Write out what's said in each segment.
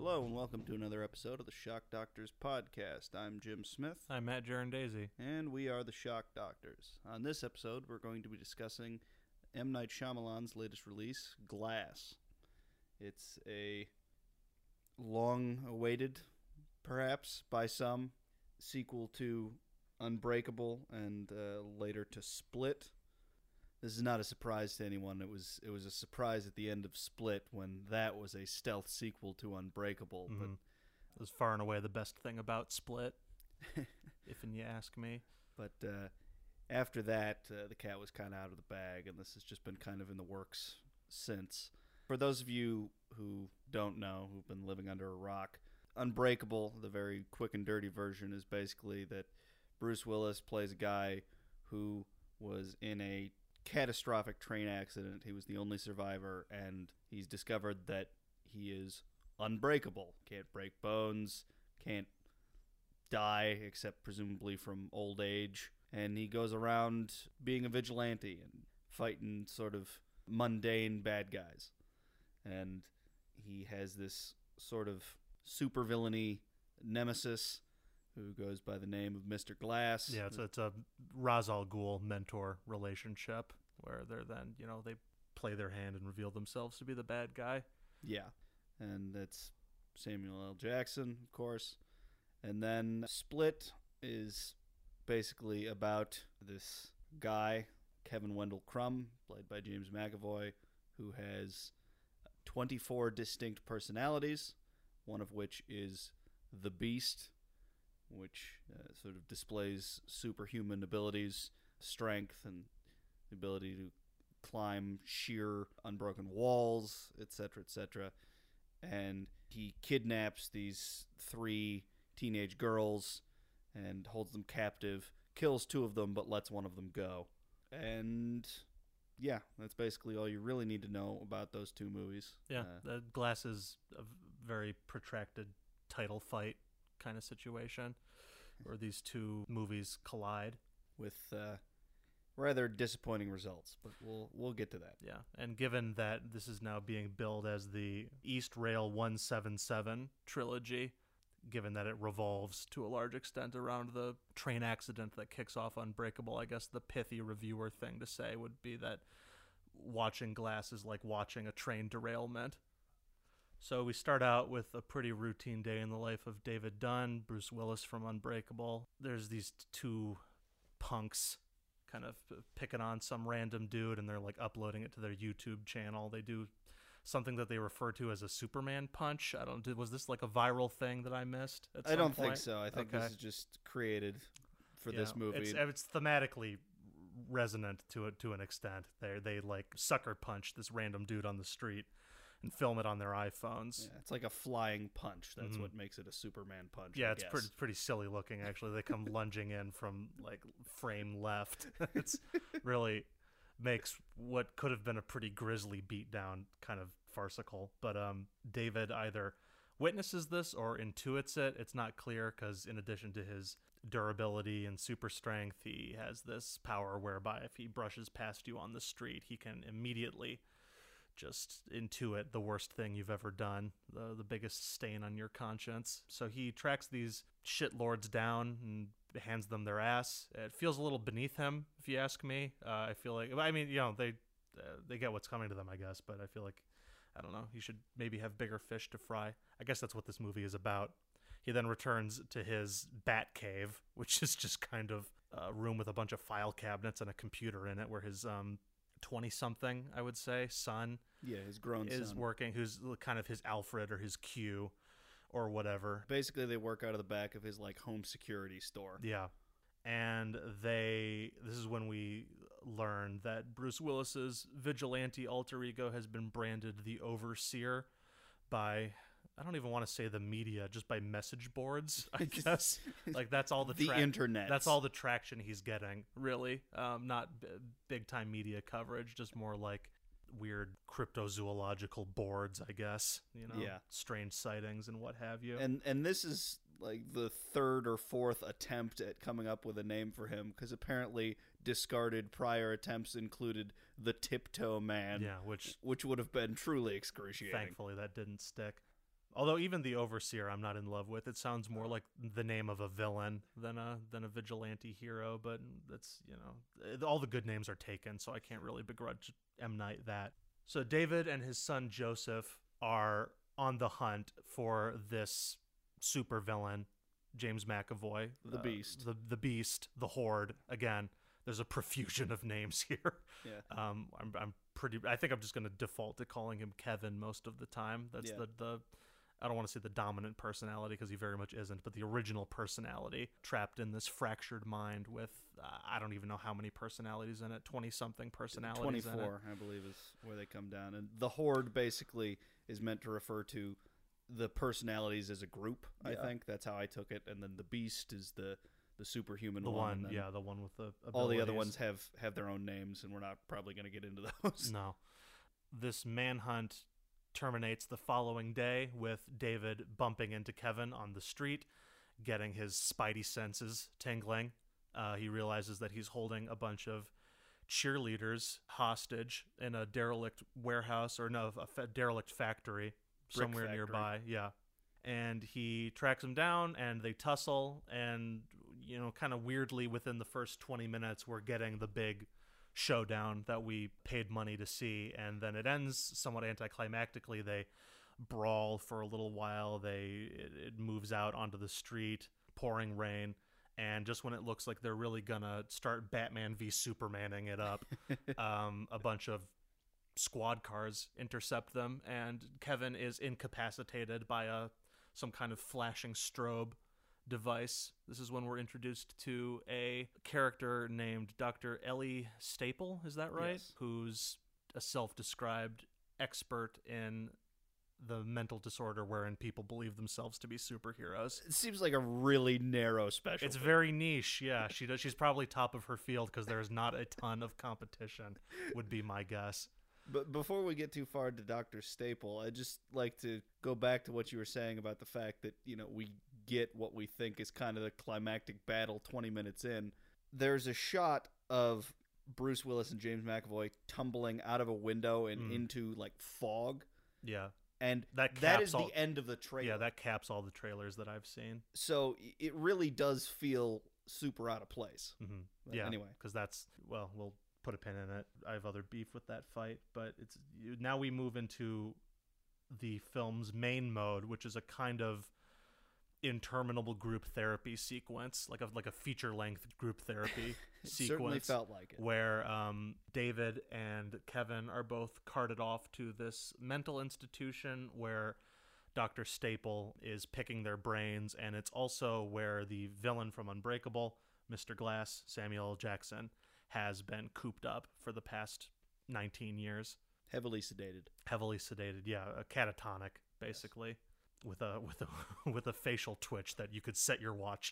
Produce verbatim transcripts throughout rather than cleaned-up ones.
Hello and welcome to another episode of the Shock Doctors podcast. I'm Jim Smith. I'm Matt Daisy. And we are the Shock Doctors. On this episode, we're going to be discussing M. Night Shyamalan's latest release, Glass. It's a long-awaited, perhaps, by some, sequel to Unbreakable and uh, later to Split. This is not a surprise to anyone. It was it was a surprise at the end of Split when that was a stealth sequel to Unbreakable. Mm-hmm. But it was far and away the best thing about Split, if and you ask me. But uh, after that, uh, the cat was kind of out of the bag, and this has just been kind of in the works since. For those of you who don't know, who've been living under a rock, Unbreakable, the very quick and dirty version, is basically that Bruce Willis plays a guy who was in a catastrophic train accident. He was the only survivor, and he's discovered that he is unbreakable. Can't break bones, can't die, except presumably from old age. And he goes around being a vigilante and fighting sort of mundane bad guys. And he has this sort of supervillainy nemesis who goes by the name of Mister Glass. Yeah, it's a, it's a Ra's al Ghul mentor relationship where they're then, you know, they play their hand and reveal themselves to be the bad guy. Yeah, and that's Samuel L. Jackson, of course. And then Split is basically about this guy, Kevin Wendell Crumb, played by James McAvoy, who has twenty-four distinct personalities, one of which is the Beast, which uh, sort of displays superhuman abilities, strength, and the ability to climb sheer, unbroken walls, et cetera, et cetera. And he kidnaps these three teenage girls and holds them captive, kills two of them, but lets one of them go. And yeah, that's basically all you really need to know about those two movies. Yeah, Uh, the Glass is a very protracted title fight kind of situation where these two movies collide with uh, rather disappointing results, but we'll we'll get to that. Yeah, and given that this is now being billed as the East Rail one seventy-seven trilogy, given that it revolves to a large extent around the train accident that kicks off Unbreakable, I guess the pithy reviewer thing to say would be that watching Glass is like watching a train derailment. So we start out with a pretty routine day in the life of David Dunn, Bruce Willis from Unbreakable. There's these two punks kind of picking on some random dude, and they're like uploading it to their YouTube channel. They do something that they refer to as a Superman punch. I don't. Was this like a viral thing that I missed? At some I don't point? think so. I think okay. this is just created for Yeah, this movie. It's, it's thematically resonant to it to an extent. They they like sucker punch this random dude on the street and film it on their iPhones. Yeah, it's like a flying punch. That's Mm-hmm. what makes it a Superman punch. Yeah, I it's guess. pretty pretty silly looking actually. They come lunging in from like frame left. It's really makes what could have been a pretty grisly beatdown kind of farcical. But um, David either witnesses this or intuits it. It's not clear because in addition to his durability and super strength, he has this power whereby if he brushes past you on the street, he can immediately just intuit the worst thing you've ever done, the the biggest stain on your conscience. So he tracks these shitlords down and hands them their ass. It feels a little beneath him, if you ask me. Uh, I feel like, I mean, you know, they uh, they get what's coming to them, I guess, but I feel like, I don't know, he should maybe have bigger fish to fry. I guess that's what this movie is about. He then returns to his bat cave, which is just kind of a room with a bunch of file cabinets and a computer in it where his um twenty-something, I would say, son Yeah, his grown is son. working, who's kind of his Alfred or his Q or whatever. Basically, they work out of the back of his like home security store. Yeah. And they, this is when we learn that Bruce Willis's vigilante alter ego has been branded the Overseer by, I don't even want to say the media, just by message boards, I guess. Like that's all the The tra- internet. That's all the traction he's getting, really. Um, not b- big time media coverage, just more like weird cryptozoological boards, I guess. You know, Yeah. strange sightings and what have you. And and this is like the third or fourth attempt at coming up with a name for him, because apparently discarded prior attempts included the Tiptoe Man. Yeah, which which would have been truly excruciating. thankfully that didn't stick. Although even the Overseer I'm not in love with. It sounds more like the name of a villain than a than a vigilante hero, but that's, you know, all the good names are taken, so I can't really begrudge M. Night that. So David and his son Joseph are on the hunt for this supervillain, James McAvoy. The uh, Beast. The, the Beast, the Horde. Again, there's a profusion of names here. Yeah. Um, I'm, I'm pretty, I think I'm just going to default to calling him Kevin most of the time. That's Yeah. the, the, I don't want to say the dominant personality because he very much isn't, but the original personality trapped in this fractured mind with, uh, I don't even know how many personalities in it, twenty-something personalities in it. twenty-four, I believe, is where they come down. And the Horde basically is meant to refer to the personalities as a group, I Yeah. think. That's how I took it. And then the Beast is the, the superhuman The one. one, and then yeah, the one with the all the other abilities. ones have, have their own names, and we're not probably going to get into those. No. This manhunt terminates the following day with David bumping into Kevin on the street, getting his spidey senses tingling. Uh, he realizes that he's holding a bunch of cheerleaders hostage in a derelict warehouse, or no, a fa- derelict factory Brick somewhere factory. nearby. Yeah. And he tracks them down, and they tussle, and, you know, kind of weirdly within the first twenty minutes, we're getting the big showdown that we paid money to see, and then it ends somewhat anticlimactically. They brawl for a little while. They it, it moves out onto the street, pouring rain, and just when it looks like they're really gonna start Batman v Supermaning it up, um, a bunch of squad cars intercept them, and Kevin is incapacitated by a some kind of flashing strobe device. This is when we're introduced to a character named Doctor Ellie Staple, is that right? Yes. Who's a self-described expert in the mental disorder wherein people believe themselves to be superheroes. It seems like a really narrow specialty. It's very niche, yeah. She does. She's probably top of her field because there's not a ton of competition, would be my guess. But before we get too far into Doctor Staple, I'd just like to go back to what you were saying about the fact that, you know, we get what we think is kind of the climactic battle twenty minutes in. There's a shot of Bruce Willis and James McAvoy tumbling out of a window and Mm. into, like, fog. Yeah. And That that caps is all- the end of the trailer. Yeah, that caps all the trailers that I've seen. So it really does feel super out of place. Mm-hmm. But Yeah. anyway. Because that's, well, we'll put a pin in it. I have other beef with that fight, but it's you- now we move into the film's main mode, which is a kind of interminable group therapy sequence, like a like a feature length group therapy It sequence. certainly felt like it. Where um, David and Kevin are both carted off to this mental institution where Doctor Staple is picking their brains, and it's also where the villain from Unbreakable, Mister Glass, Samuel L. Jackson, has been cooped up for the past nineteen years. Heavily sedated. Heavily sedated, yeah, a catatonic, basically. Yes. With a with a with a facial twitch that you could set your watch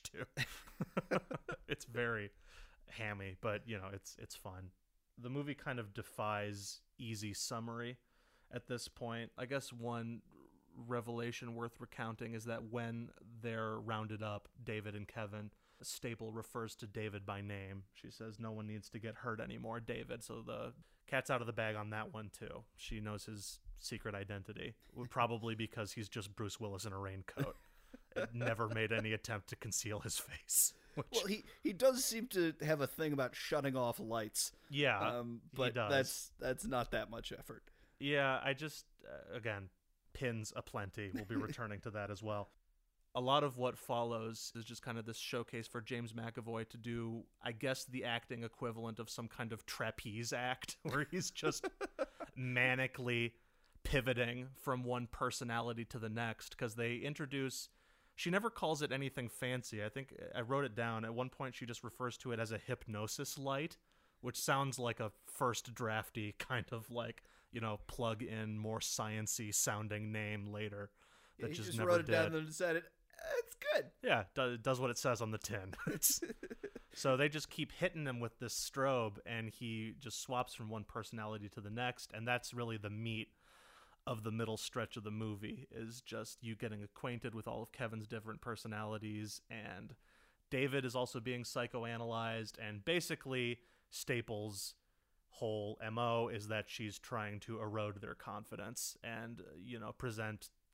to. It's very hammy, but you know, it's it's fun. The movie kind of defies easy summary at this point. I guess one revelation worth recounting is that when they're rounded up, David and Kevin, Staple refers to David by name. She says, "No one needs to get hurt anymore, David." So the cat's out of the bag on that one too. She knows his secret identity, probably because he's just Bruce Willis in a raincoat. It never made any attempt to conceal his face. Which, Well, he, he does seem to have a thing about shutting off lights. yeah, Um, but he does. that's that's not that much effort. Yeah, I just, uh, again, pins aplenty. We'll be returning to that as well. A lot of what follows is just kind of this showcase for James McAvoy to do, I guess, the acting equivalent of some kind of trapeze act, where he's just manically pivoting from one personality to the next, because they introduce... She never calls it anything fancy. I think I wrote it down. At one point, she just refers to it as a hypnosis light, which sounds like a first drafty kind of like, you know, plug in more science-y sounding name later that he just, just never wrote it did. down and decided, it's good. Yeah, it does, it does what it says on the tin. It's, so they just keep hitting him with this strobe, and he just swaps from one personality to the next, and that's really the meat of the middle stretch of the movie, is just you getting acquainted with all of Kevin's different personalities, and David is also being psychoanalyzed, and basically Staples' whole M O is that she's trying to erode their confidence and, you know, present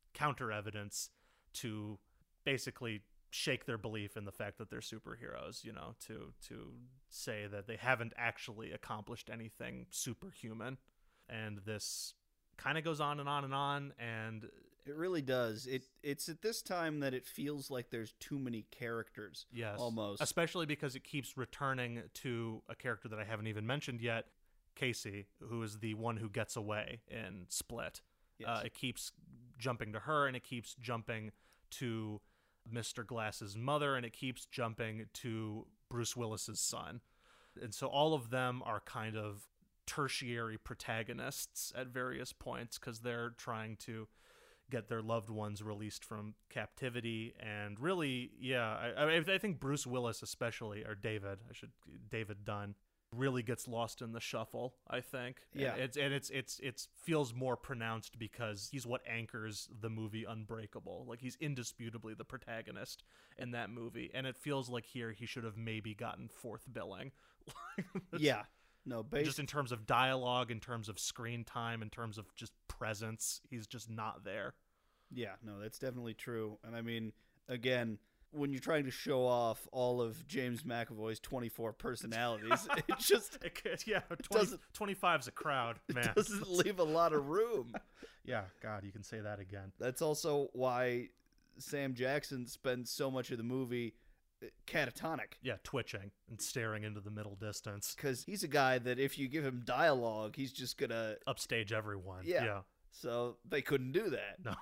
counter evidence to basically shake their belief in the fact that they're superheroes, you know, to to say that they haven't actually accomplished anything superhuman. And this kind of goes on and on and on, and it really does. It it's at this time that it feels like there's too many characters. Yes, almost, especially because it keeps returning to a character that I haven't even mentioned yet, Casey, who is the one who gets away in Split. Yes. Uh, it keeps jumping to her, and it keeps jumping to Mister Glass's mother, and it keeps jumping to Bruce Willis's son. And so all of them are kind of tertiary protagonists at various points because they're trying to get their loved ones released from captivity. And really, yeah, I, I, I think Bruce Willis especially, or David, I should, David Dunn, really gets lost in the shuffle, I think. Yeah. And it's and it's it's it's feels more pronounced because he's what anchors the movie Unbreakable. Like, he's indisputably the protagonist in that movie, and it feels like here he should have maybe gotten fourth billing. Yeah. No, based... just in terms of dialogue, in terms of screen time, in terms of just presence, he's just not there. Yeah, no, that's definitely true. And I mean, again, when you're trying to show off all of James McAvoy's twenty-four personalities, it just it, yeah, twenty, twenty-five's a crowd, man. It doesn't leave a lot of room. Yeah, God, you can say that again. That's also why Sam Jackson spends so much of the movie catatonic. Yeah, twitching and staring into the middle distance. Because he's a guy that if you give him dialogue, he's just gonna upstage everyone. Yeah. yeah. So they couldn't do that. No.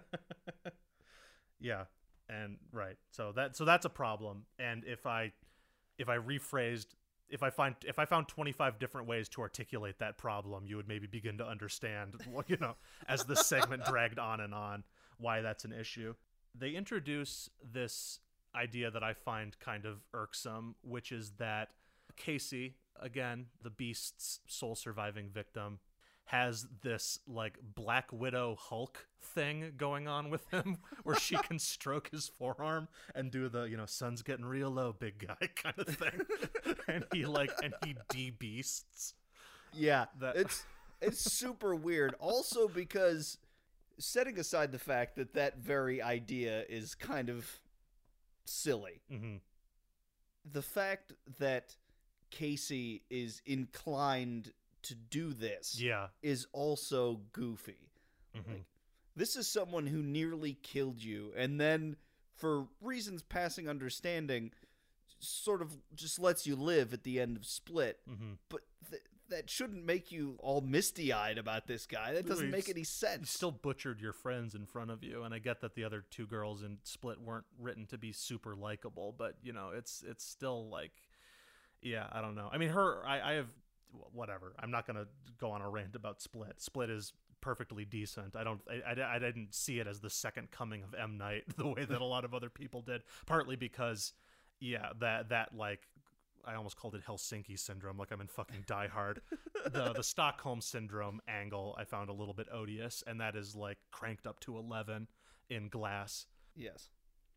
Yeah. And right. So that so that's a problem. And if I if I rephrased if I find if I found twenty-five different ways to articulate that problem, you would maybe begin to understand, you know, as the segment dragged on and on, why that's an issue. They introduce this idea that I find kind of irksome, which is that Casey, again, the Beast's sole surviving victim, has this like Black Widow Hulk thing going on with him where she can stroke his forearm and do the, you know, sun's getting real low, big guy kind of thing. And he like and he de-beasts. Yeah. That... It's it's super weird. Also because, setting aside the fact that that very idea is kind of silly, mm-hmm. the fact that Casey is inclined to do this yeah. is also goofy. Mm-hmm. Like, this is someone who nearly killed you, and then, for reasons passing understanding, sort of just lets you live at the end of Split. Mm-hmm. But th- that shouldn't make you all misty-eyed about this guy. That doesn't make any sense. You still butchered your friends in front of you, and I get that the other two girls in Split weren't written to be super likable, but, you know, it's it's still like, yeah, I don't know. I mean, her, I, I have, whatever. I'm not going to go on a rant about Split. Split is perfectly decent. I don't, I, I, I didn't see it as the second coming of M. Night the way that a lot of other people did, partly because, yeah, that, that like, I almost called it Helsinki syndrome, like I'm in fucking Die Hard. the the Stockholm syndrome angle I found a little bit odious, and that is like cranked up to eleven in Glass. Yes.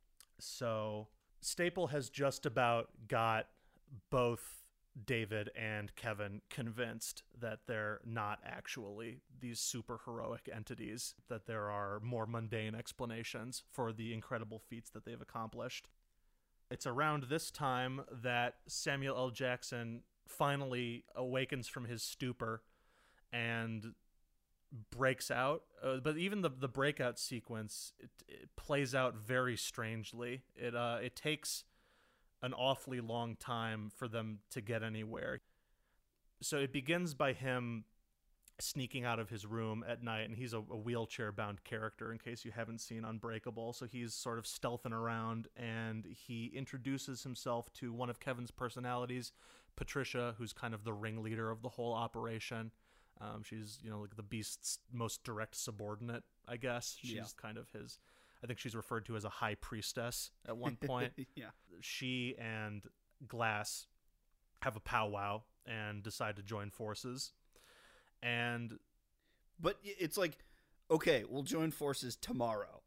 So Staple has just about got both David and Kevin convinced that they're not actually these super heroic entities, that there are more mundane explanations for the incredible feats that they've accomplished. It's around this time that Samuel L. Jackson finally awakens from his stupor and breaks out. Uh, but even the the breakout sequence, it, it plays out very strangely. It uh it takes an awfully long time for them to get anywhere. So it begins by him sneaking out of his room at night, and he's a, a wheelchair-bound character in case you haven't seen Unbreakable, so he's sort of stealthing around, and he introduces himself to one of Kevin's personalities, Patricia, who's kind of the ringleader of the whole operation. Um, she's, you know, like the Beast's most direct subordinate, I guess. She's yeah. kind of his, I think she's referred to as a high priestess at one point. Yeah. She and Glass have a powwow and decide to join forces. And but it's like, okay, we'll join forces tomorrow.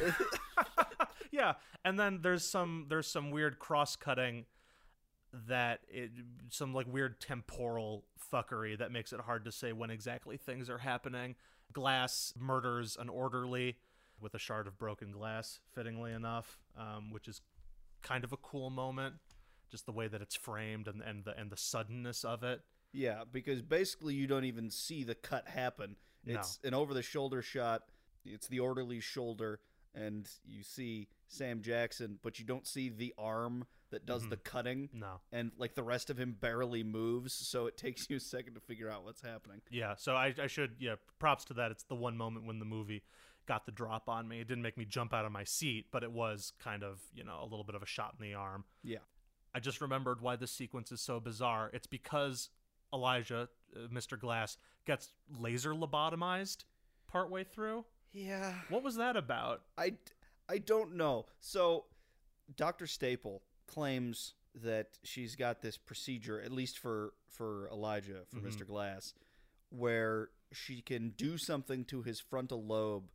Yeah, and then there's some there's some weird cross-cutting that it some like weird temporal fuckery that makes it hard to say when exactly things are happening. Glass murders an orderly with a shard of broken glass, fittingly enough, um, which is kind of a cool moment. Just the way that it's framed and, and the and the suddenness of it. Yeah, because basically you don't even see the cut happen. It's No. an over-the-shoulder shot. It's the orderly's shoulder, and you see Sam Jackson, but you don't see the arm that does Mhm. the cutting. No. And, like, the rest of him barely moves, so it takes you a second to figure out what's happening. Yeah, so I, I should, yeah, props to that. It's the one moment when the movie got the drop on me. It didn't make me jump out of my seat, but it was kind of, you know, a little bit of a shot in the arm. Yeah. I just remembered why this sequence is so bizarre. It's because Elijah, uh, Mister Glass, gets laser lobotomized partway through. Yeah. What was that about? I, I don't know. So, Doctor Staple claims that she's got this procedure, at least for, for Elijah, for Mhm. Mister Glass, where she can do something to his frontal lobe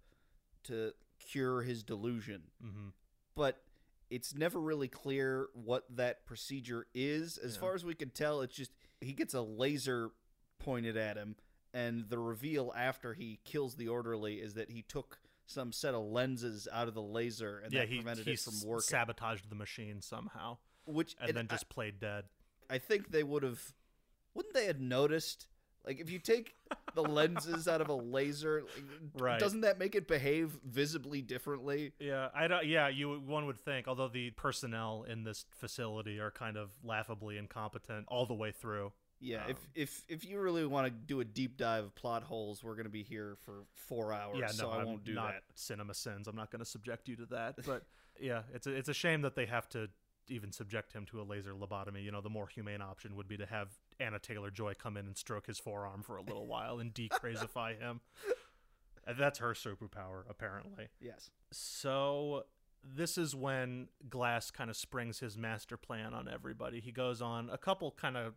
to cure his delusion. Mm-hmm. But it's never really clear what that procedure is. As Yeah. far as we can tell, it's just he gets a laser pointed at him, and the reveal after he kills the orderly is that he took some set of lenses out of the laser and Yeah, that he, prevented he it from working. sabotaged the machine somehow, Which and, then just I, played dead. I think they would have. Wouldn't they have noticed? Like, if you take the lenses out of a laser, like, Right. doesn't that make it behave visibly differently? Yeah, I don't. Yeah, you one would think. Although the personnel in this facility are kind of laughably incompetent all the way through. Yeah, Um, if if if you really want to do a deep dive of plot holes, we're going to be here for four hours. Yeah, no, so I I'm won't do not that. Cinema sins. I'm not going to subject you to that. But yeah, it's a, it's a shame that they have to even subject him to a laser lobotomy. You know, the more humane option would be to have Anna Taylor-Joy come in and stroke his forearm for a little while and decrazify him. And that's her superpower, apparently. Yes. So this is when Glass kind of springs his master plan on everybody. He goes on a couple kind of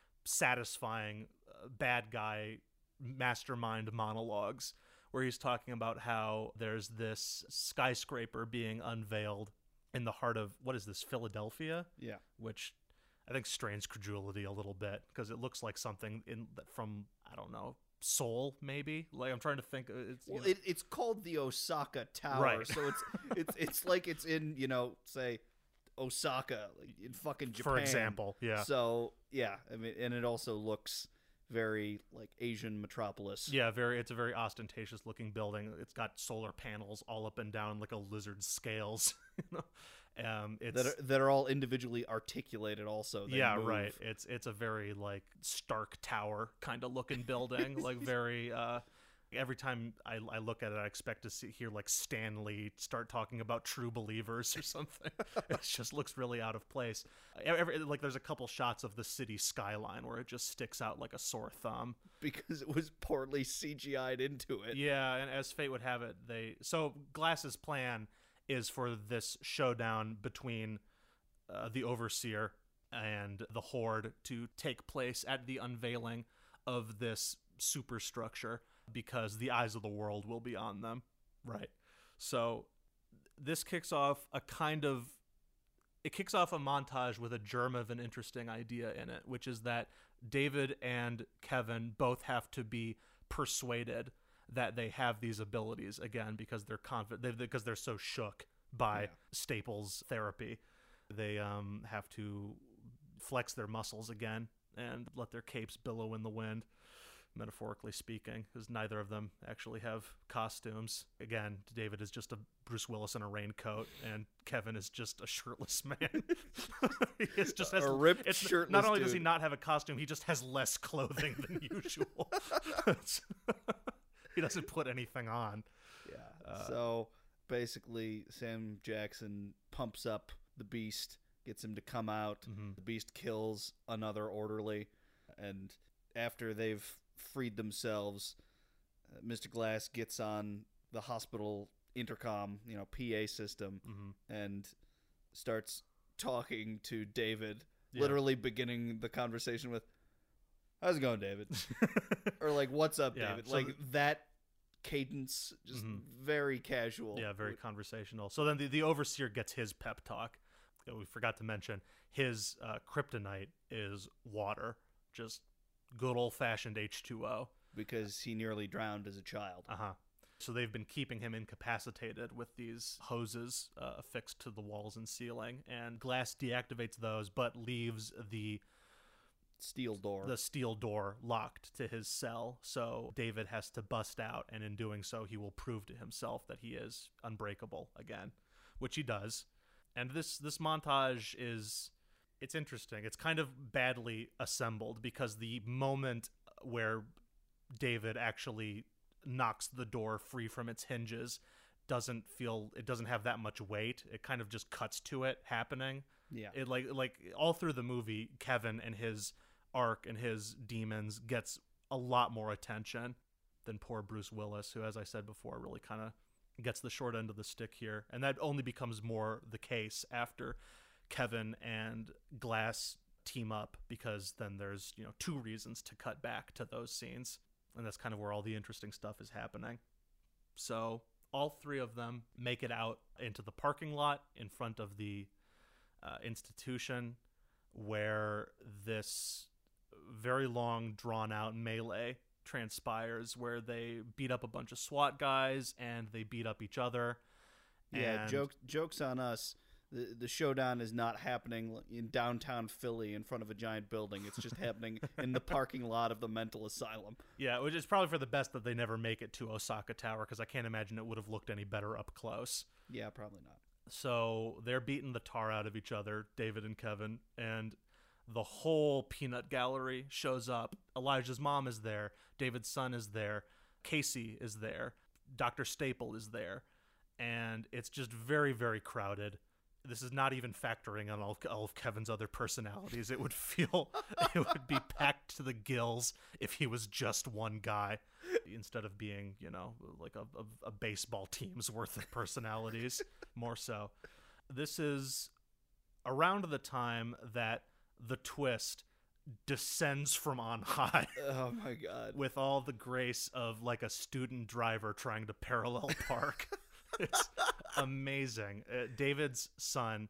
satisfying uh, bad guy mastermind monologues where he's talking about how there's this skyscraper being unveiled in the heart of, what is this, Philadelphia? Yeah. Which I think strains credulity a little bit because it looks like something in from, I don't know, Seoul, maybe. Like, I'm trying to think. uh, It's, you Well, know- it, it's called the Osaka Tower, Right. so it's it's it's like it's in, you know, say Osaka, like in fucking Japan, for example, yeah. So yeah, I mean, and it also looks very like Asian metropolis. Yeah, very. It's a very ostentatious looking building. It's got solar panels all up and down like a lizard's scales. You know, um, it's that are, that are all individually articulated. Also, they yeah, move. right. It's it's a very like Stark Tower kind of looking building. Like very. Uh, every time I, I look at it, I expect to see hear like Stanley start talking about True Believers or something. It just looks really out of place. Every, like there's a couple shots of the city skyline where it just sticks out like a sore thumb. because it was poorly C G I'd into it. Yeah, and as fate would have it, they so Glass's plan is for this showdown between uh, the Overseer and the Horde to take place at the unveiling of this superstructure because the eyes of the world will be on them. Right. So this kicks off a kind of it kicks off a montage with a germ of an interesting idea in it, which is that David and Kevin both have to be persuaded that they have these abilities again because they're confident they, because they're so shook by Yeah. Staples therapy. They um, have to flex their muscles again and let their capes billow in the wind, metaphorically speaking, because neither of them actually have costumes. Again, David is just a Bruce Willis in a raincoat, and Kevin is just a shirtless man. It's just has, A ripped it's, shirtless Not only does he dude. not have a costume, he just has less clothing than usual. It's- he doesn't put anything on. Yeah. Uh, so basically, Sam Jackson pumps up the Beast, gets him to come out. Mhm. The Beast kills another orderly, and after they've freed themselves, uh, Mister Glass gets on the hospital intercom, you know, P A system, Mhm. and starts talking to David, Yeah. literally beginning the conversation with, "How's it going, David?" or like, "What's up, Yeah, David?" so Like th- that cadence, just Mhm. very casual. Yeah, very conversational. So then the, the Overseer gets his pep talk. Uh, We forgot to mention his uh, kryptonite is water, just good old fashioned H two O. because he nearly drowned as a child. Uh huh. So they've been keeping him incapacitated with these hoses uh, affixed to the walls and ceiling, and Glass deactivates those but leaves the steel door the steel door locked to his cell. So David has to bust out, and in doing so he will prove to himself that he is unbreakable again, which he does. And this this montage is it's interesting. It's kind of badly assembled because the moment where David actually knocks the door free from its hinges doesn't feel it doesn't have that much weight. It kind of just cuts to it happening. Yeah. It like like all through the movie, Kevin and his arc and his demons gets a lot more attention than poor Bruce Willis, who, as I said before, really kind of gets the short end of the stick here. And that only becomes more the case after Kevin and Glass team up, because then there's, you know, two reasons to cut back to those scenes. And that's kind of where all the interesting stuff is happening. So all three of them make it out into the parking lot in front of the uh, institution, where this very long, drawn-out melee transpires, where they beat up a bunch of SWAT guys and they beat up each other. Yeah, and jokes, jokes on us. The, the showdown is not happening in downtown Philly in front of a giant building. It's just happening in the parking lot of the mental asylum. Yeah, which is probably for the best that they never make it to Osaka Tower, because I can't imagine it would have looked any better up close. Yeah, probably not. So they're beating the tar out of each other, David and Kevin, and the whole peanut gallery shows up. Elijah's mom is there. David's son is there. Casey is there. Doctor Staple is there. And it's just very, very crowded. This is not even factoring on all, all of Kevin's other personalities. It would feel, it would be packed to the gills if he was just one guy, instead of being, you know, like a, a, a baseball team's worth of personalities, more so. This is around the time that the twist descends from on high. Oh my God. With all the grace of like a student driver trying to parallel park. It's amazing. Uh, David's son,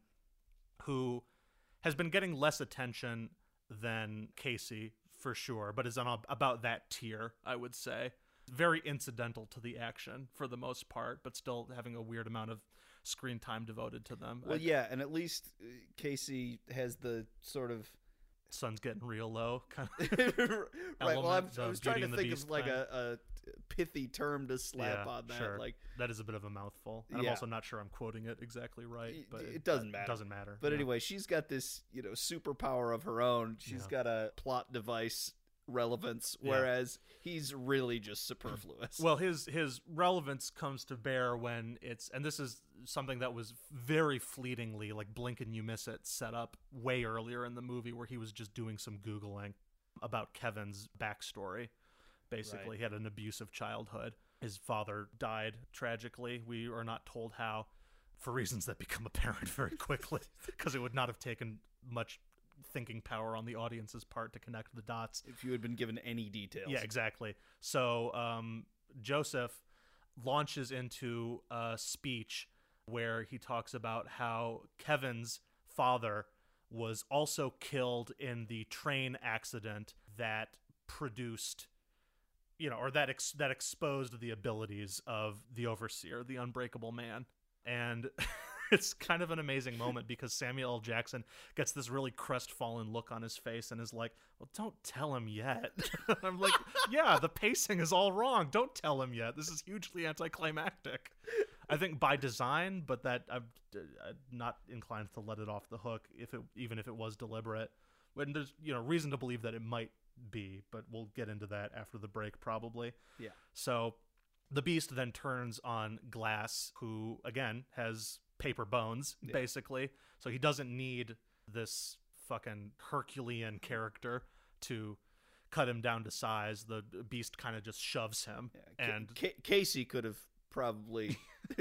who has been getting less attention than Casey for sure, but is on a, about that tier, I would say. Very incidental to the action for the most part, but still having a weird amount of screen time devoted to them. Well, I, yeah, and at least uh, Casey has the sort of sun's getting real low kind of right. Well, I'm, element I was of trying Beauty to and the think Beast of like thing. a, a pithy term to slap Yeah, on that. sure. Like that is a bit of a mouthful. And I'm Yeah. also not sure I'm quoting it exactly right, It- but it doesn't that matter. Doesn't matter. But yeah. anyway, she's got this, you know, superpower of her own. She's Yeah. got a plot device relevance, Yeah. whereas he's really just superfluous. Well, his his relevance comes to bear when it's, and this is something that was very fleetingly, like blink and you miss it, set up way earlier in the movie, where he was just doing some Googling about Kevin's backstory. Basically, Right. he had an abusive childhood. His father died tragically. We are not told how, for reasons that become apparent very quickly, because it would not have taken much thinking power on the audience's part to connect the dots. if you had been given any details. Yeah, exactly. So um, Joseph launches into a speech where he talks about how Kevin's father was also killed in the train accident that produced, you know, or that ex- that exposed the abilities of the Overseer, the Unbreakable Man. And it's kind of an amazing moment because Samuel L. Jackson gets this really crestfallen look on his face and is like, well, don't tell him yet. I'm like, yeah, the pacing is all wrong. Don't tell him yet. This is hugely anticlimactic. I think by design, but that I'm, I'm not inclined to let it off the hook, if it even if it was deliberate. When there's, you know, reason to believe that it might be, but we'll get into that after the break probably. Yeah. So the Beast then turns on Glass, who again has paper bones, Yeah. basically. So he doesn't need this fucking Herculean character to cut him down to size. The Beast kind of just shoves him. Yeah, Ca- and Ca- Casey could have probably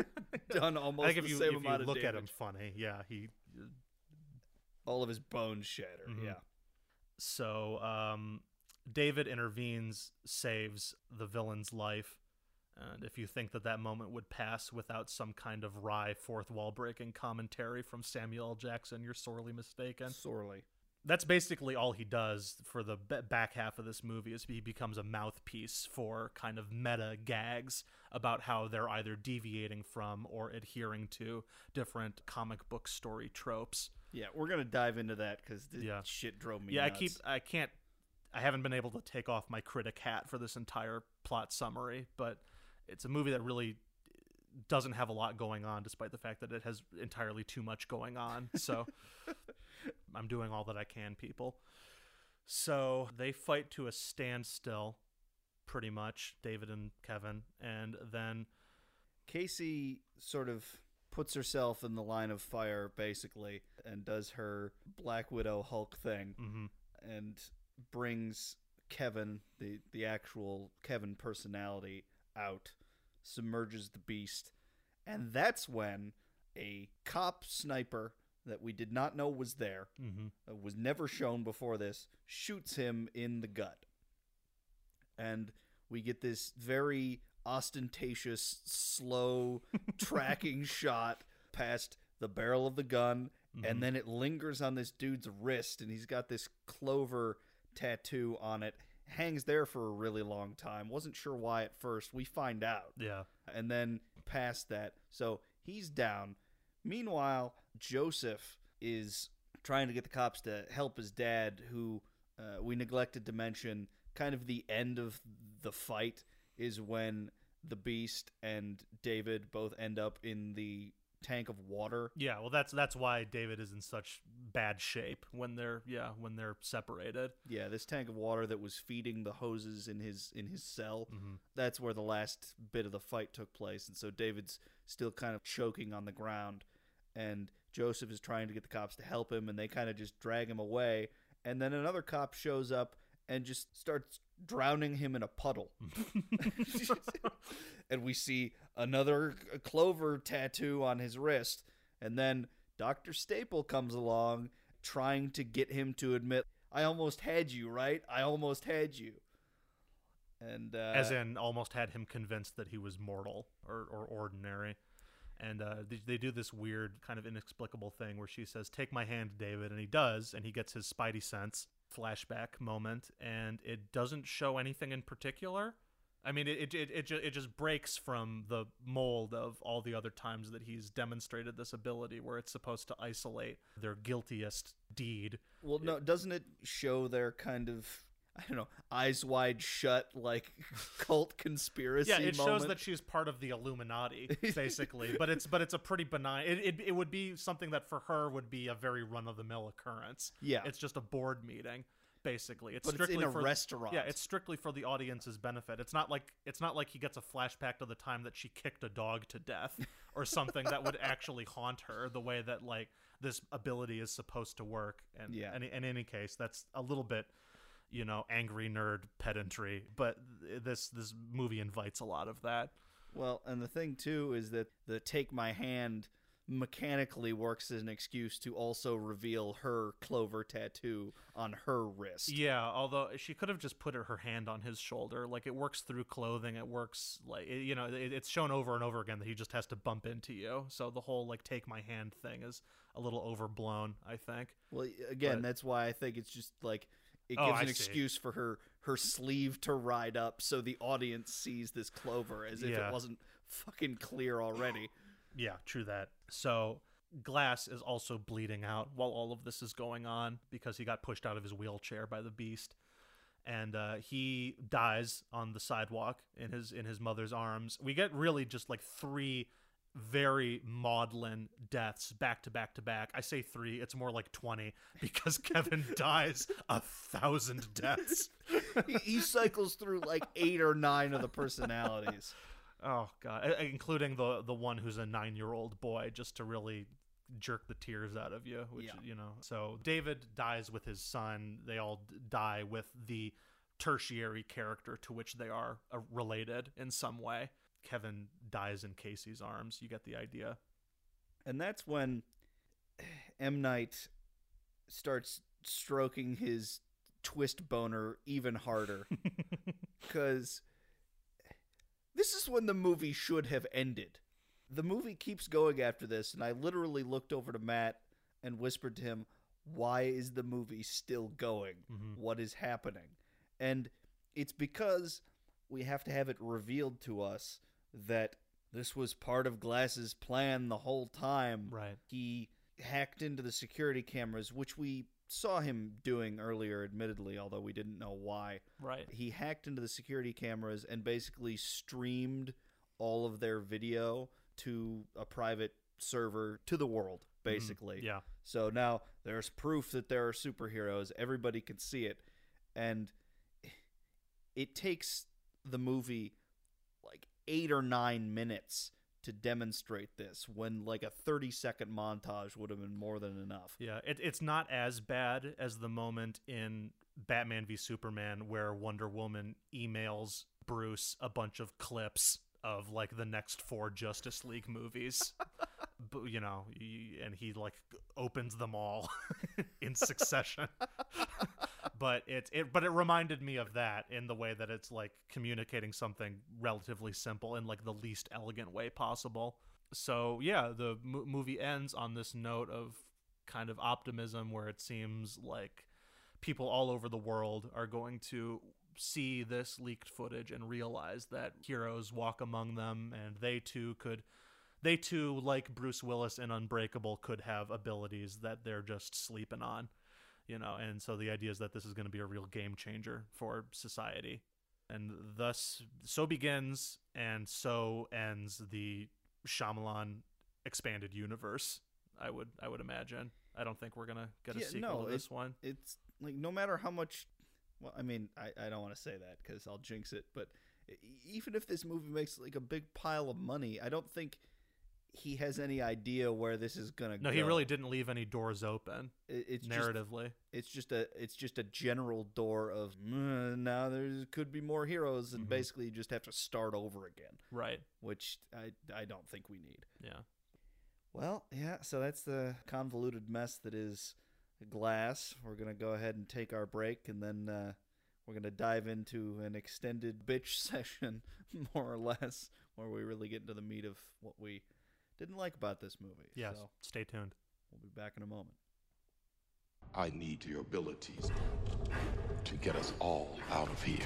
done almost I think the if you, same if amount you of look damage. at him funny, yeah, he. All of his bones shatter. Mhm. Yeah. So um, David intervenes, saves the villain's life. And if you think that that moment would pass without some kind of wry fourth wall breaking commentary from Samuel L. Jackson, you're sorely mistaken. Sorely. That's basically all he does for the b- back half of this movie is he becomes a mouthpiece for kind of meta gags about how they're either deviating from or adhering to different comic book story tropes. Yeah, we're gonna dive into that because this Yeah. shit drove me Yeah, nuts. I keep I can't I haven't been able to take off my critic hat for this entire plot summary, but it's a movie that really doesn't have a lot going on, despite the fact that it has entirely too much going on. So I'm doing all that I can, people. So they fight to a standstill, pretty much, David and Kevin, and then Casey sort of puts herself in the line of fire, basically, and does her Black Widow Hulk thing, mhm, and brings Kevin, the, the actual Kevin personality, out, submerges the beast, and that's when a cop sniper that we did not know was there, mhm. uh, was never shown before this, shoots him in the gut. And we get this very ostentatious, slow tracking shot past the barrel of the gun, Mhm. and then it lingers on this dude's wrist, and he's got this clover tattoo on it. Hangs there for a really long time. Wasn't sure why at first. We find out. Yeah. And then past that, so he's down. Meanwhile, Joseph is trying to get the cops to help his dad, who uh, we neglected to mention. Kind of the end of the fight is when the Beast and David both end up in the tank of water. Yeah, well that's that's why David is in such bad shape when they're yeah, when they're separated. Yeah, this tank of water that was feeding the hoses in his in his cell. Mhm. That's where the last bit of the fight took place, and so David's still kind of choking on the ground, and Joseph is trying to get the cops to help him, and they kind of just drag him away, and then another cop shows up and just starts drowning him in a puddle. And we see another clover tattoo on his wrist, and then Doctor Staple comes along trying to get him to admit, I almost had you, right? I almost had you. And uh, As in almost had him convinced that he was mortal or, or ordinary. And uh, they, they do this weird kind of inexplicable thing where she says, take my hand, David, and he does, and he gets his spidey sense flashback moment, and it doesn't show anything in particular. I mean, it it it, ju- it just breaks from the mold of all the other times that he's demonstrated this ability, where it's supposed to isolate their guiltiest deed. Well, no, doesn't it show their kind of, I don't know, eyes wide shut, like cult conspiracy Yeah, it moment? shows that she's part of the Illuminati, basically. but it's but it's a pretty benign. It, it it would be something that for her would be a very run of the mill occurrence. Yeah. It's just a board meeting, basically. It's But it's strictly in a for restaurant. Yeah, it's strictly for the audience's benefit. It's not like it's not like he gets a flashback to the time that she kicked a dog to death or something that would actually haunt her the way that like this ability is supposed to work. And Yeah. and in any case, that's a little bit, you know, angry nerd pedantry, but th- this this movie invites a lot of that. Well, and the thing, too, is that the take my hand mechanically works as an excuse to also reveal her clover tattoo on her wrist. Yeah, although she could have just put her hand on his shoulder. Like, it works through clothing. It works, like, it, you know, it, it's shown over and over again that he just has to bump into you. So the whole, like, take my hand thing is a little overblown, I think. Well, again, But- that's why I think it's just, like, it Oh, gives I an see. excuse for her, her sleeve to ride up so the audience sees this clover as if Yeah. it wasn't fucking clear already. Yeah, true that. So Glass is also bleeding out while all of this is going on because he got pushed out of his wheelchair by the Beast, and uh, he dies on the sidewalk in his in his mother's arms. We get really just like three very maudlin deaths back to back to back. I say three, it's more like twenty because Kevin dies a thousand deaths. he, he cycles through like eight or nine of the personalities. Oh god, I- including the the one who's a nine-year-old boy, just to really jerk the tears out of you, which Yeah. you know. So David dies with his son. They all d- die with the tertiary character to which they are uh, related in some way. Kevin dies in Casey's arms. You get the idea. And that's when M. Night starts stroking his twist boner even harder. Because this is when the movie should have ended. The movie keeps going after this, and I literally looked over to Matt and whispered to him, why is the movie still going? Mhm. What is happening? And it's because we have to have it revealed to us that this was part of Glass's plan the whole time. Right. He hacked into the security cameras, which we saw him doing earlier, admittedly, although we didn't know why. Right. He hacked into the security cameras and basically streamed all of their video to a private server to the world, basically. Mm, yeah. So now there's proof that there are superheroes. Everybody can see it. And it takes the movie like eight or nine minutes to demonstrate this, when like a thirty second montage would have been more than enough. Yeah, it, it's not as bad as the moment in Batman v Superman where Wonder Woman emails Bruce a bunch of clips of like the next four Justice League movies. But, you know, and he like opens them all in succession. But it, it but it reminded me of that in the way that it's like communicating something relatively simple in like the least elegant way possible. So yeah, the m- movie ends on this note of kind of optimism, where it seems like people all over the world are going to see this leaked footage and realize that heroes walk among them, and they too could they too, like Bruce Willis in Unbreakable, could have abilities that they're just sleeping on. You know, and so the idea is that this is going to be a real game changer for society. And thus, so begins and so ends the Shyamalan expanded universe, I would I would imagine. I don't think we're going to get a Yeah, sequel no, to this it- one. It's like, no matter how much, well, I mean, I, I don't want to say that because I'll jinx it, but e- even if this movie makes like a big pile of money, I don't think he has any idea where this is gonna No, go. he really didn't leave any doors open It, it's just, narratively. it's just a it's just a general door of "Mm, now there could be more heroes, and Mhm. basically you just have to start over again, Right. which I I don't think we need. Yeah. Well, yeah, so that's the convoluted mess that is Glass. We're going to go ahead and take our break, and then uh, we're going to dive into an extended bitch session, more or less, where we really get into the meat of what we didn't like about this movie. Yes. So Stay tuned. we'll be back in a moment. I need your abilities to get us all out of here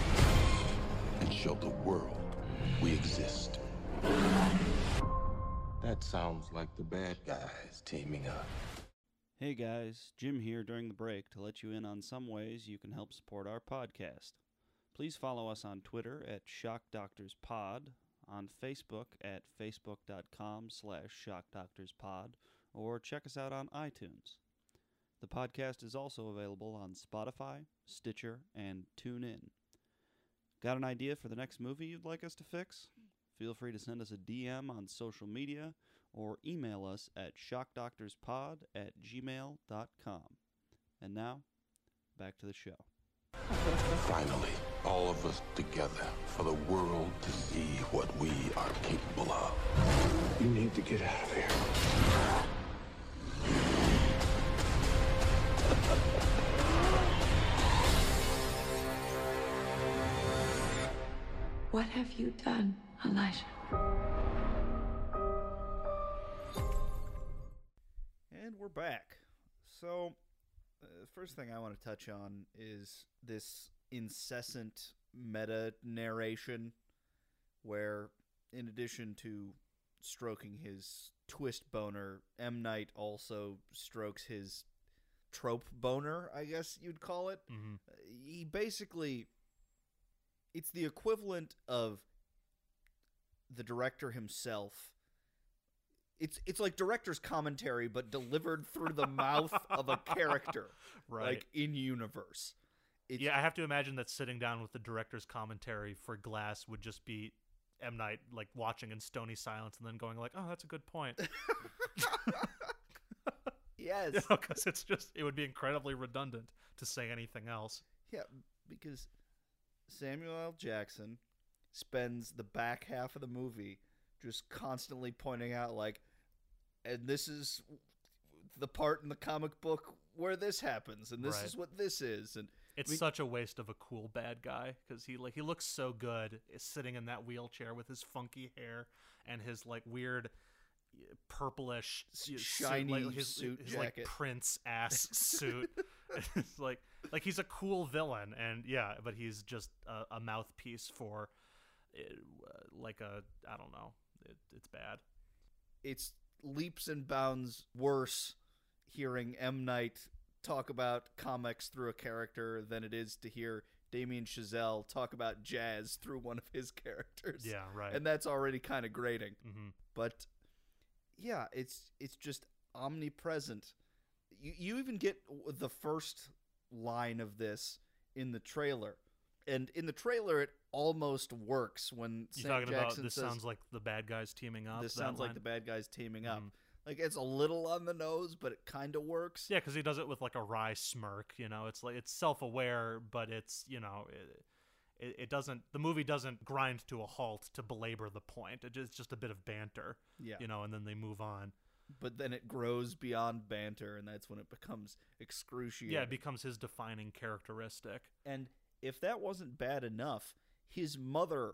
and show the world we exist. That sounds like the bad guys teaming up. Hey guys, Jim here during the break to let you in on some ways you can help support our podcast. Please follow us on Twitter at Shock Doctors Pod, on Facebook at facebook.com slash shockdoctorspod, or check us out on iTunes. The podcast is also available on Spotify, Stitcher, and TuneIn. Got an idea for the next movie you'd like us to fix? Feel free to send us a D M on social media or email us at shockdoctorspod at gmail dot com. And now, back to the show. Finally, all of us together for the world to see what we are capable of. You need to get out of here. What have you done, Elijah? And we're back. So, the uh, first thing I want to touch on is this incessant meta narration where, in addition to stroking his twist boner, M. Night also strokes his trope boner, I guess you'd call it. Mm-hmm. Uh, He basically... It's the equivalent of the director himself. It's it's like director's commentary, but delivered through the mouth of a character, Right. like in universe. It's, Yeah, I have to imagine that sitting down with the director's commentary for Glass would just be M. Night like watching in stony silence and then going like, "Oh, that's a good point." yes, You know, 'cause it's just it would be incredibly redundant to say anything else. yeah, because Samuel L. Jackson spends the back half of the movie just constantly pointing out, like, and this is the part in the comic book where this happens, and this Right. is what this is, and It's I mean- such a waste of a cool bad guy because he like he looks so good sitting in that wheelchair with his funky hair and his like weird purplish suit, shiny like his, suit his jacket. like Prince ass suit. It's like like he's a cool villain, and yeah, but he's just a, a mouthpiece for uh, like a I don't know. It, it's bad. It's leaps and bounds worse hearing M. Night talk about comics through a character than it is to hear Damien Chazelle talk about jazz through one of his characters. Yeah, right. And that's already kind of grating. Mm-hmm. But yeah, it's it's just omnipresent. You you even get the first line of this in the trailer. And in the trailer, it almost works when You Saint talking Jackson about this says, sounds like the bad guys teaming up? this that sounds like line? the bad guys teaming up. Mhm. Like, it's a little on the nose, but it kind of works. Yeah, because he does it with like a wry smirk. You know, it's like it's self-aware, but it's you know, it, it, it doesn't. The movie doesn't grind to a halt to belabor the point. It just, it's just a bit of banter. Yeah. You know, and then they move on. But then it grows beyond banter, and that's when it becomes excruciating. Yeah, it becomes his defining characteristic. And if that wasn't bad enough, his mother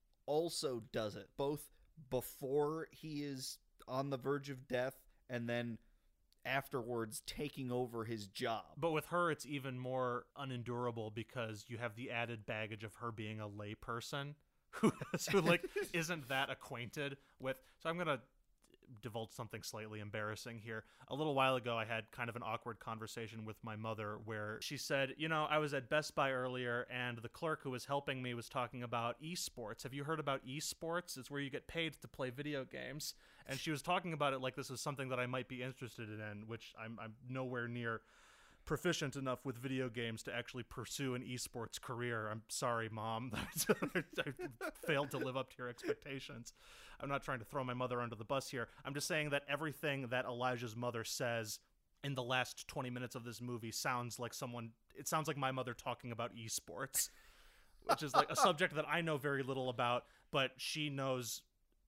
also does it, both before he is on the verge of death and then afterwards taking over his job. But with her, it's even more unendurable because you have the added baggage of her being a layperson who, has, who like isn't that acquainted with. So I'm gonna divulge something slightly embarrassing here. A little while ago, I had kind of an awkward conversation with my mother where she said, you know, I was at Best Buy earlier and the clerk who was helping me was talking about esports. Have you heard about esports? It's where you get paid to play video games. And she was talking about it like this is something that I might be interested in, which I'm, I'm nowhere near proficient enough with video games to actually pursue an esports career. I'm sorry, Mom. I failed to live up to your expectations. I'm not trying to throw my mother under the bus here. I'm just saying that everything that Elijah's mother says in the last twenty minutes of this movie sounds like someone, it sounds like my mother talking about esports, which is like a subject that I know very little about, but she knows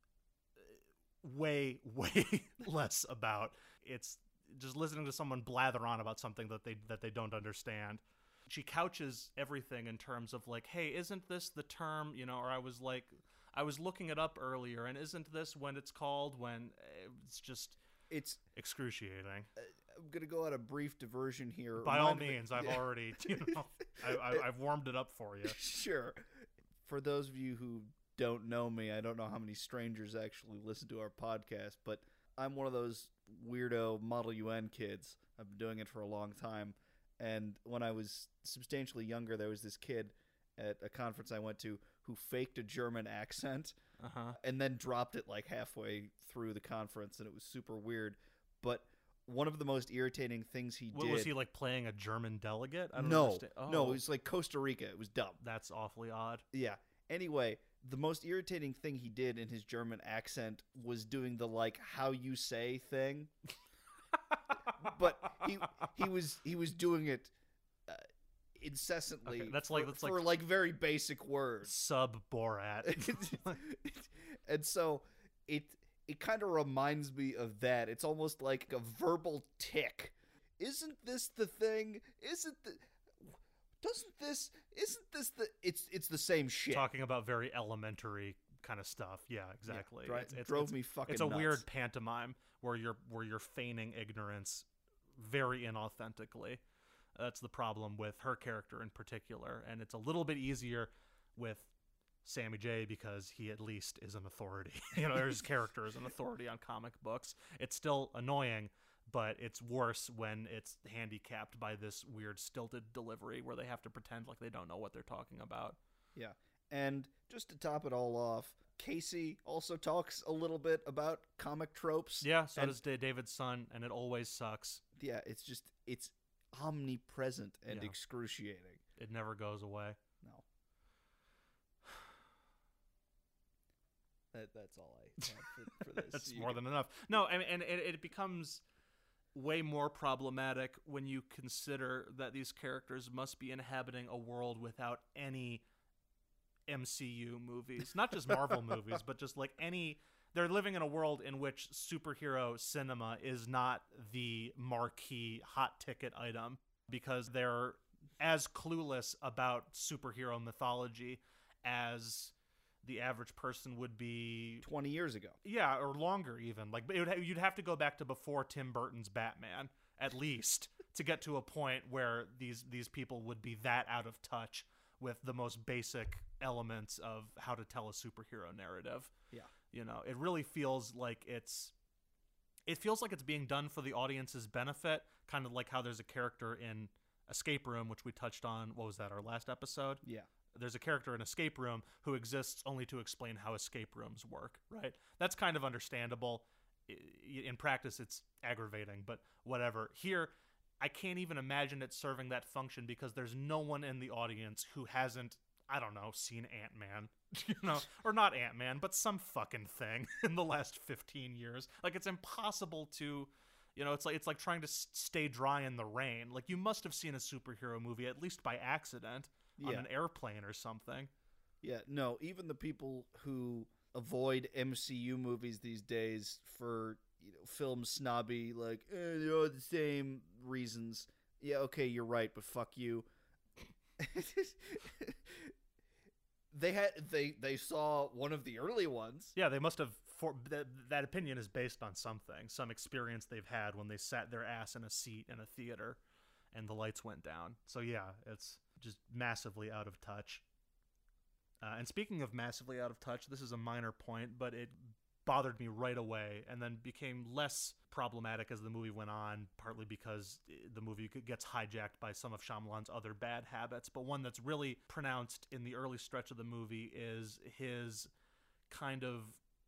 way, way less about. It's just listening to someone blather on about something that they that they don't understand. She couches everything in terms of like, hey, isn't this the term, you know, or I was like, I was looking it up earlier, and isn't this when it's called when it's just It's excruciating. I'm gonna go on a brief diversion here. By all Remind me- means, I've Yeah. already, you know, I, I, I've warmed it up for you. Sure. For those of you who don't know me, I don't know how many strangers actually listen to our podcast, but I'm one of those weirdo Model U N kids. I've been doing it for a long time. And when I was substantially younger, there was this kid at a conference I went to who faked a German accent Uh-huh. and then dropped it like halfway through the conference, and it was super weird. But one of the most irritating things he What, did... was he like playing a German delegate? I don't no, understand. Oh, no, it was like Costa Rica. It was dumb. that's awfully odd. Yeah. Anyway, the most irritating thing he did in his German accent was doing the like how you say thing. But he he was he was doing it uh, incessantly. Okay, that's like- for, that's like- for like very basic words. Sub Borat. And so it it kind of reminds me of that. It's almost like a verbal tick. Isn't this the thing? Isn't the Doesn't this isn't this the it's it's the same shit. Talking about very elementary kind of stuff. Yeah, exactly. dri- it's, it's, drove it's, me fucking It's a nuts. weird pantomime where you're where you're feigning ignorance very inauthentically. That's the problem with her character in particular, and it's a little bit easier with Sammy J because he at least is an authority. You know, his character is an authority on comic books. It's still annoying, but it's worse when it's handicapped by this weird stilted delivery where they have to pretend like they don't know what they're talking about. Yeah. And just to top it all off, Casey also talks a little bit about comic tropes. Yeah, so and, does Da- David's son, and it always sucks. Yeah, it's just it's omnipresent and Yeah. excruciating. It never goes away. No. That, that's all I have for, for this. That's You more can- than enough. No, I mean, and it, it becomes way more problematic when you consider that these characters must be inhabiting a world without any M C U movies, not just Marvel movies, but just like any. They're living in a world in which superhero cinema is not the marquee hot ticket item because they're as clueless about superhero mythology as the average person would be twenty years ago. Yeah, or longer even. Like it would ha- you'd have to go back to before Tim Burton's Batman at least to get to a point where these these people would be that out of touch with the most basic elements of how to tell a superhero narrative. Yeah. You know, it really feels like it's it feels like it's being done for the audience's benefit, kind of like how there's a character in Escape Room, which we touched on, what was that, our last episode? Yeah. There's a character in Escape Room who exists only to explain how escape rooms work, right? That's kind of understandable. In practice, it's aggravating, but whatever. Here, I can't even imagine it serving that function because there's no one in the audience who hasn't, I don't know, seen Ant-Man, you know, or not Ant-Man, but some fucking thing in the last fifteen years. Like, it's impossible to, you know, it's like it's like trying to s- stay dry in the rain. Like, you must have seen a superhero movie, at least by accident, on Yeah. an airplane or something. Yeah, no, even the people who avoid M C U movies these days for, you know, film snobby, like, eh, they're all the same reasons. Yeah, okay, you're right, but fuck you. they had they they saw one of the early ones. Yeah, they must have. For, that, that opinion is based on something, some experience they've had when they sat their ass in a seat in a theater, and the lights went down. So yeah, it's just massively out of touch. Uh, and speaking of massively out of touch, this is a minor point, but it bothered me right away, and then became less problematic as the movie went on, partly because the movie gets hijacked by some of Shyamalan's other bad habits. But one that's really pronounced in the early stretch of the movie is his kind of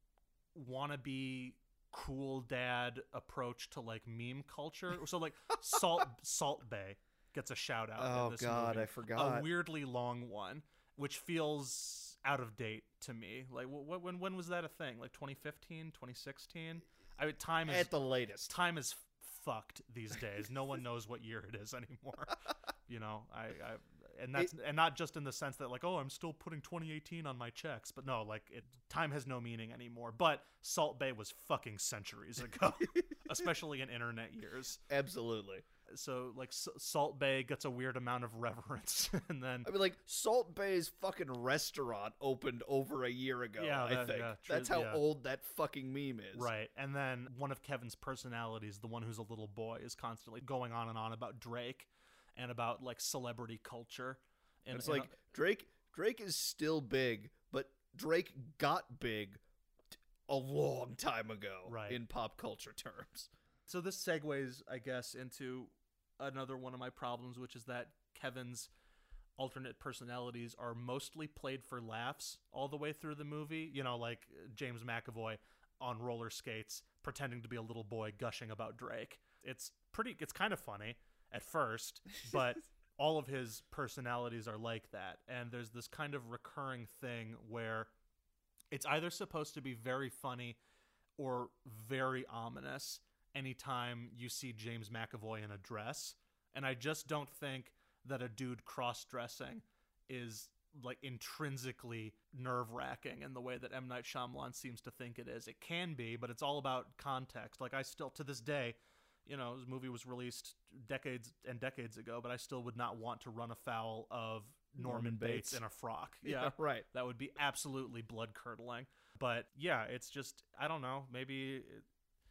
wannabe cool dad approach to like meme culture. So like Salt Salt Bay gets a shout out. Oh in this God, movie. I forgot. A weirdly long one, which feels out of date to me. Like what, when when was that a thing? Like twenty fifteen, twenty sixteen? I mean, time is At the latest. time is fucked these days. No one knows what year it is anymore. You know, I, I and that's It- and not just in the sense that like, oh, I'm still putting twenty eighteen on my checks, but no, like it, time has no meaning anymore. But Salt Bay was fucking centuries ago, especially in internet years. Absolutely. So like S- Salt Bay gets a weird amount of reverence, and then I mean, like, Salt Bay's fucking restaurant opened over a year ago, Yeah, I that- think. yeah, true, That's how yeah. old that fucking meme is. right, and then one of Kevin's personalities, the one who's a little boy, is constantly going on and on about Drake and about like celebrity culture. And It's and, like, Drake Drake is still big, but Drake got big t- a long time ago Right. in pop culture terms. So this segues, I guess, into another one of my problems, which is that Kevin's alternate personalities are mostly played for laughs all the way through the movie. You know, like James McAvoy on roller skates pretending to be a little boy gushing about Drake. It's pretty, it's kind of funny at first, but all of his personalities are like that. And there's this kind of recurring thing where it's either supposed to be very funny or very ominous anytime you see James McAvoy in a dress. And I just don't think that a dude cross-dressing is like intrinsically nerve-wracking in the way that M. Night Shyamalan seems to think it is. It can be, but it's all about context. Like I still, to this day, you know, this movie was released decades and decades ago, but I still would not want to run afoul of Norman, Norman Bates. Bates. in a frock. Yeah, Yeah, right. That would be absolutely blood-curdling. But yeah, it's just, I don't know, maybe... It,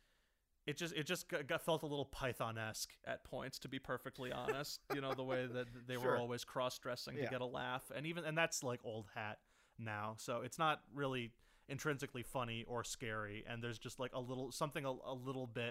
It just it just got, got felt a little Python-esque at points, to be perfectly honest. You know, the way that they Sure. were always cross-dressing Yeah. to get a laugh, and even and that's like old hat now. So it's not really intrinsically funny or scary, and there's just like a little something a, a little bit.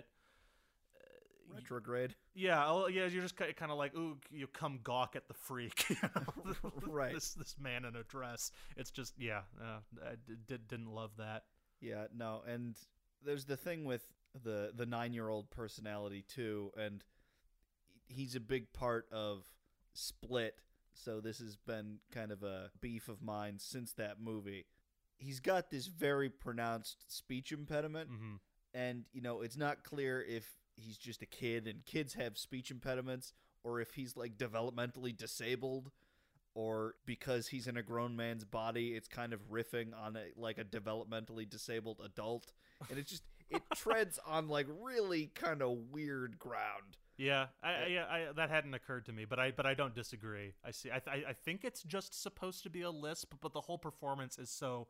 Retrograde. Yeah, oh, yeah. You're just kind of like, ooh, you come gawk at the freak, you know? Right. This this man in a dress. It's just yeah, uh, I did, didn't love that. Yeah, no, and there's the thing with the the nine-year-old personality too, and he's a big part of Split, so this has been kind of a beef of mine since that movie. He's got this very pronounced speech impediment, hmm and, you know, it's not clear if he's just a kid and kids have speech impediments, or if he's, like, developmentally disabled, or because he's in a grown man's body, it's kind of riffing on, a, like, a developmentally disabled adult, and it's just... it treads on like really kind of weird ground. Yeah, I, I, yeah, I, that hadn't occurred to me, but I, but I don't disagree. I see. I, th- I think it's just supposed to be a lisp, but the whole performance is so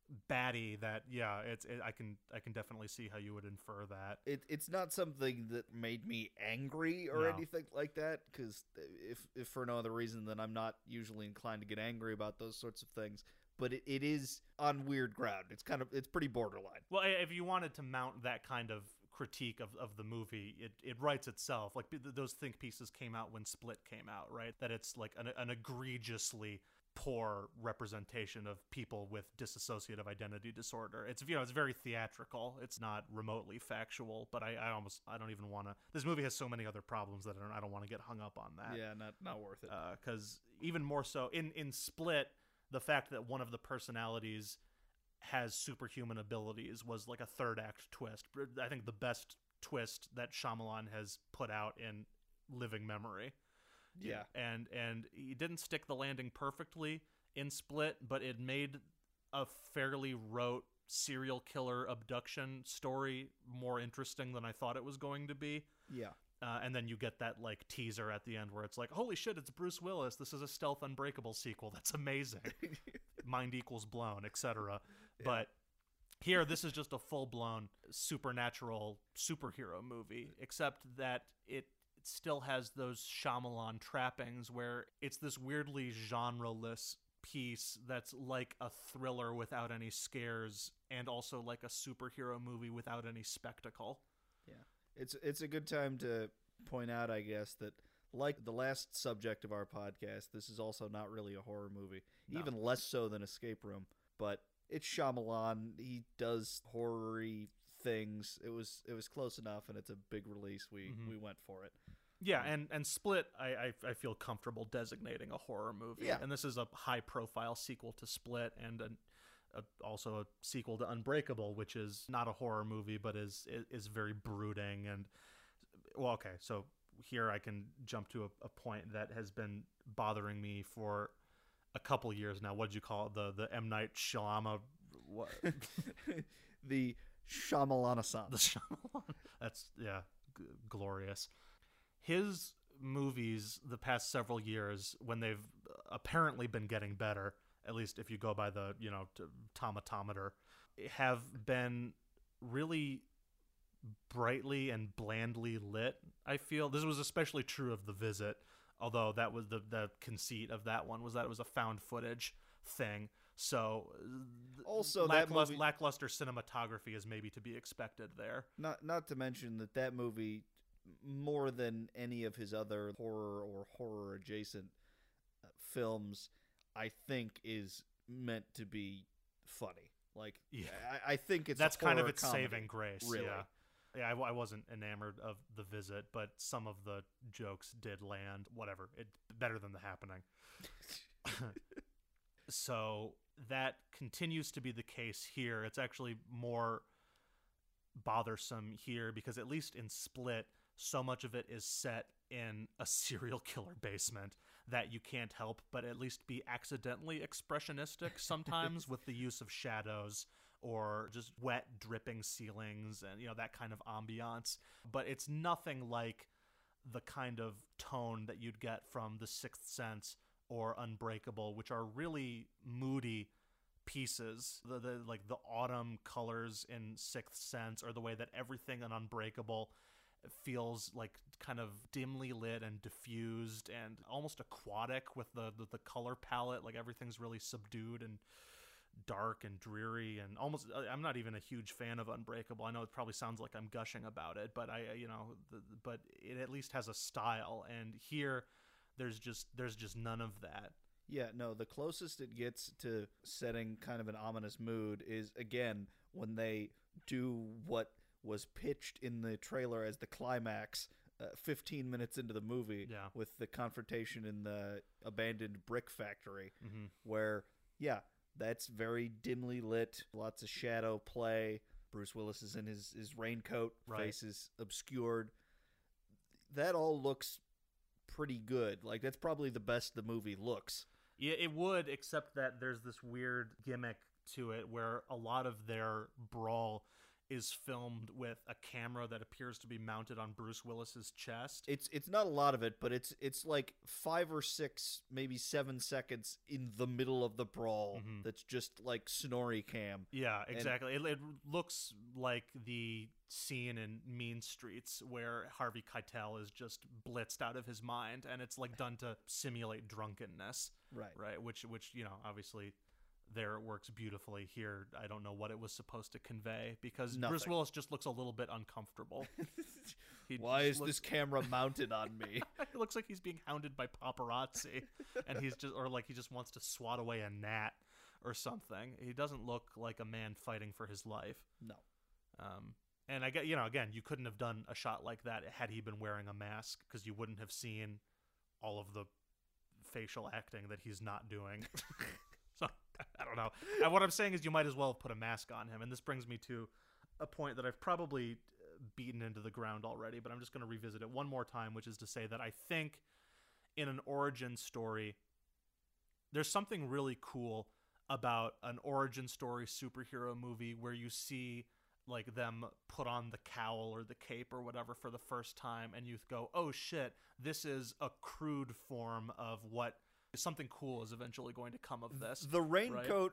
baddie that yeah it's it, I can I can definitely see how you would infer that. It, it's not something that made me angry or No. anything like that, because if, if for no other reason than I'm not usually inclined to get angry about those sorts of things, but it, it is on weird ground. It's kind of, it's pretty borderline. Well, if you wanted to mount that kind of critique of, of the movie, it, it writes itself. Like, those think pieces came out when Split came out, right? That it's like an, an egregiously poor representation of people with dissociative identity disorder. It's, you know, it's very theatrical. It's not remotely factual, but I, I almost, I don't even want to, this movie has so many other problems that I don't, I don't want to get hung up on that. Yeah, not not worth it. Because uh, even more so, in, in Split, the fact that one of the personalities has superhuman abilities was like a third act twist. I think the best twist that Shyamalan has put out in living memory. Yeah. And and he didn't stick the landing perfectly in Split, but it made a fairly rote serial killer abduction story more interesting than I thought it was going to be. Yeah. Uh, and then you get that like teaser at the end where it's like, holy shit, it's Bruce Willis. This is a Stealth Unbreakable sequel. That's amazing. Mind equals blown, et cetera. Yeah. But here, this is just a full-blown supernatural superhero movie, except that it still has those Shyamalan trappings where it's this weirdly genre-less piece that's like a thriller without any scares and also like a superhero movie without any spectacle. Yeah. It's it's a good time to point out, I guess, that like the last subject of our podcast, this is also not really a horror movie, no. Even less so than Escape Room. But it's Shyamalan. He does horror-y things. It was it was close enough, and it's a big release. We mm-hmm. we went for it. Yeah, and, and Split, I, I I feel comfortable designating a horror movie. Yeah. And this is a high-profile sequel to Split, and an A, also a sequel to Unbreakable, which is not a horror movie, but is is, is very brooding. And well, okay, so here I can jump to a, a point that has been bothering me for a couple years now. What did you call it? The the M. Night Shyamalan? What? The Shyamalan-a-san. The Shyamalan. That's yeah, g- glorious. His movies the past several years, when they've apparently been getting better, at least if you go by the, you know, tomatometer, have been really brightly and blandly lit, I feel. This was especially true of The Visit, although that was the, the conceit of that one was that it was a found footage thing. So also lacklust- that movie, lackluster cinematography is maybe to be expected there. Not not to mention that that movie, more than any of his other horror or horror adjacent uh, films, I think is meant to be funny. Like, yeah. I, I think it's that's a kind of its comedy, saving grace. Really. Yeah, yeah. I, I wasn't enamored of The Visit, but some of the jokes did land. Whatever, it better than The Happening. So that continues to be the case here. It's actually more bothersome here because at least in Split, so much of it is set in a serial killer basement that you can't help but at least be accidentally expressionistic sometimes with the use of shadows or just wet dripping ceilings and, you know, that kind of ambiance. But it's nothing like the kind of tone that you'd get from The Sixth Sense or Unbreakable, which are really moody pieces. The, the like the autumn colors in Sixth Sense, or the way that everything in Unbreakable feels like kind of dimly lit and diffused and almost aquatic with the, the the color palette. Like everything's really subdued and dark and dreary and almost. I'm not even a huge fan of Unbreakable. I know it probably sounds like I'm gushing about it, but I you know the, but it at least has a style. And here there's just there's just none of that. Yeah, no, the closest it gets to setting kind of an ominous mood is, again, when they do what was pitched in the trailer as the climax uh, fifteen minutes into the movie, yeah. with the confrontation in the abandoned brick factory, mm-hmm. where, yeah, that's very dimly lit, lots of shadow play. Bruce Willis is in his, his raincoat, right. face is obscured. That all looks pretty good. Like, that's probably the best the movie looks. Yeah, it would, except that there's this weird gimmick to it where a lot of their brawl is filmed with a camera that appears to be mounted on Bruce Willis's chest. It's it's not a lot of it, but it's it's like five or six, maybe seven seconds in the middle of the brawl. Mhm. That's just like Snorri cam. Yeah, exactly. It, it looks like the scene in Mean Streets where Harvey Keitel is just blitzed out of his mind, and it's like done to simulate drunkenness, Right. right? Which, which you know, obviously, there it works beautifully. Here, I don't know what it was supposed to convey because Bruce Nothing. Willis just looks a little bit uncomfortable. He Why just is looks- this camera mounted on me? It looks like he's being hounded by paparazzi, and he's just, or like he just wants to swat away a gnat or something. He doesn't look like a man fighting for his life. No. Um, and I get, you know, again, you couldn't have done a shot like that had he been wearing a mask because you wouldn't have seen all of the facial acting that he's not doing. So I don't know. And what I'm saying is you might as well have put a mask on him. And this brings me to a point that I've probably beaten into the ground already, but I'm just going to revisit it one more time, which is to say that I think in an origin story, there's something really cool about an origin story superhero movie where you see like them put on the cowl or the cape or whatever for the first time, and you go, oh shit, this is a crude form of what something cool is eventually going to come of this. The raincoat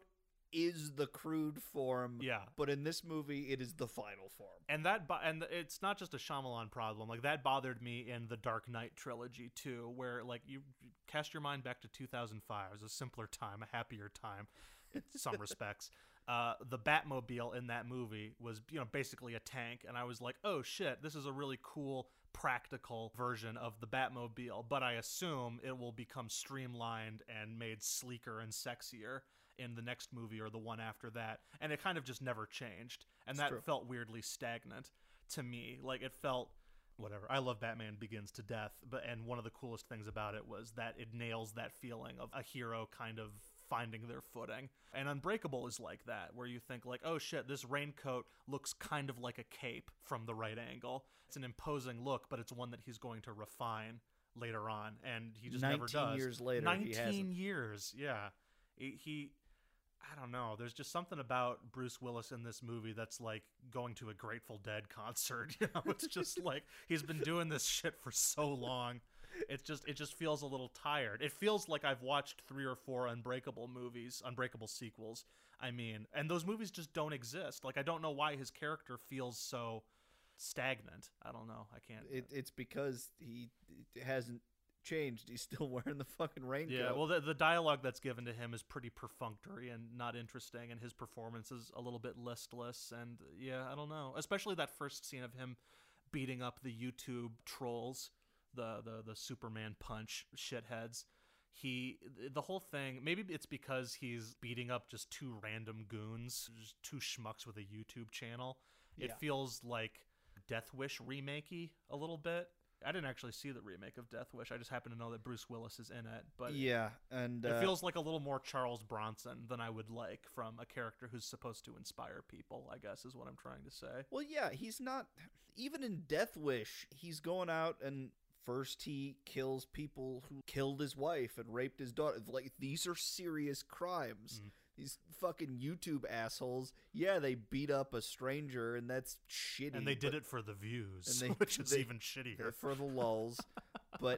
is the crude form, Yeah. but in this movie, it is the final form. And that, bo- and it's not just a Shyamalan problem. Like that bothered me in the Dark Knight trilogy too, where like you cast your mind back to two thousand five. It was a simpler time, a happier time, in some respects. Uh, the Batmobile in that movie was, you know, basically a tank, and I was like, oh shit, this is a really cool practical version of the Batmobile. But I assume it will become streamlined and made sleeker and sexier in the next movie or the one after that, and it kind of just never changed, and It's that true. felt weirdly stagnant to me. Like it felt whatever. I love Batman Begins to death, but and one of the coolest things about it was that it nails that feeling of a hero kind of finding their footing. And Unbreakable is like that, where you think like, oh shit, this raincoat looks kind of like a cape from the right angle. It's an imposing look, but it's one that he's going to refine later on, and he just never does. nineteen years later, he nineteen hasn't. years, yeah. He, he I don't know. There's just something about Bruce Willis in this movie that's like going to a Grateful Dead concert. You know, it's just like he's been doing this shit for so long. It's just it just feels a little tired. It feels like I've watched three or four Unbreakable movies, Unbreakable sequels. I mean, and those movies just don't exist. Like I don't know why his character feels so stagnant. I don't know. I can't. It, it's because he it hasn't changed. He's still wearing the fucking raincoat. Yeah, well, the, the dialogue that's given to him is pretty perfunctory and not interesting, and his performance is a little bit listless. And yeah, I don't know. Especially that first scene of him beating up the YouTube trolls, the the the Superman punch shitheads. He, the whole thing, maybe it's because he's beating up just two random goons, just two schmucks with a YouTube channel. It Yeah. feels like Death Wish remake-y a little bit. I didn't actually see the remake of Death Wish. I just happen to know that Bruce Willis is in it. But yeah, and it uh, feels like a little more Charles Bronson than I would like from a character who's supposed to inspire people, I guess is what I'm trying to say. well, yeah, he's not. Even in Death Wish, he's going out and first he kills people who killed his wife and raped his daughter. Like these are serious crimes. Mm. These fucking YouTube assholes. Yeah, they beat up a stranger, and that's shitty. And they did but- it for the views, and they- which is they- even shittier. for the lulls. But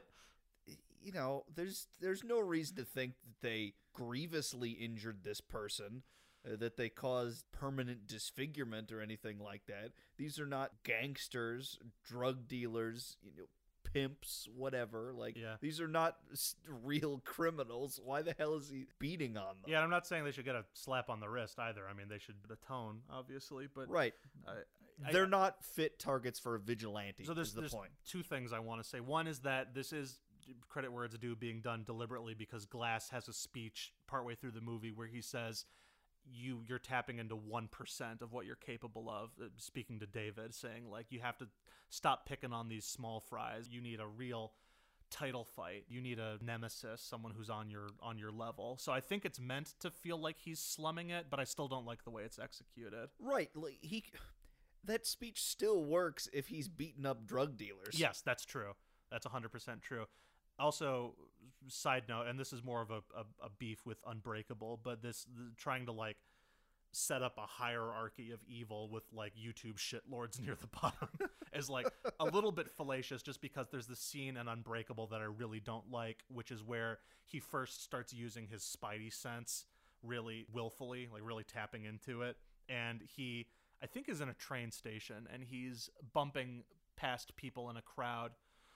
you know, there's there's no reason to think that they grievously injured this person, uh, that they caused permanent disfigurement or anything like that. These are not gangsters, drug dealers, you know, pimps, whatever. Like Yeah. these are not s- real criminals. Why the hell is he beating on them? Yeah, I'm not saying they should get a slap on the wrist either. I mean, they should atone, obviously, but Right. I, I, They're not fit targets for a vigilante. So there's, is the there's point. two things I want to say. One is that this is, credit where it's due, being done deliberately because Glass has a speech partway through the movie where he says, you, you're tapping into one percent of what you're capable of, uh, speaking to David, saying, like, you have to stop picking on these small fries. You need a real title fight. You need a nemesis, someone who's on your on your level. So I think it's meant to feel like he's slumming it, but I still don't like the way it's executed. Right. Like he that speech still works if he's beating up drug dealers. Yes, that's true. That's one hundred percent true. Also, side note, and this is more of a, a, a beef with Unbreakable, but this the, trying to like set up a hierarchy of evil with like YouTube shitlords near the bottom is like a little bit fallacious, just because there's this scene in Unbreakable that I really don't like, which is where he first starts using his spidey sense really willfully, like really tapping into it. And he, I think, is in a train station and he's bumping past people in a crowd.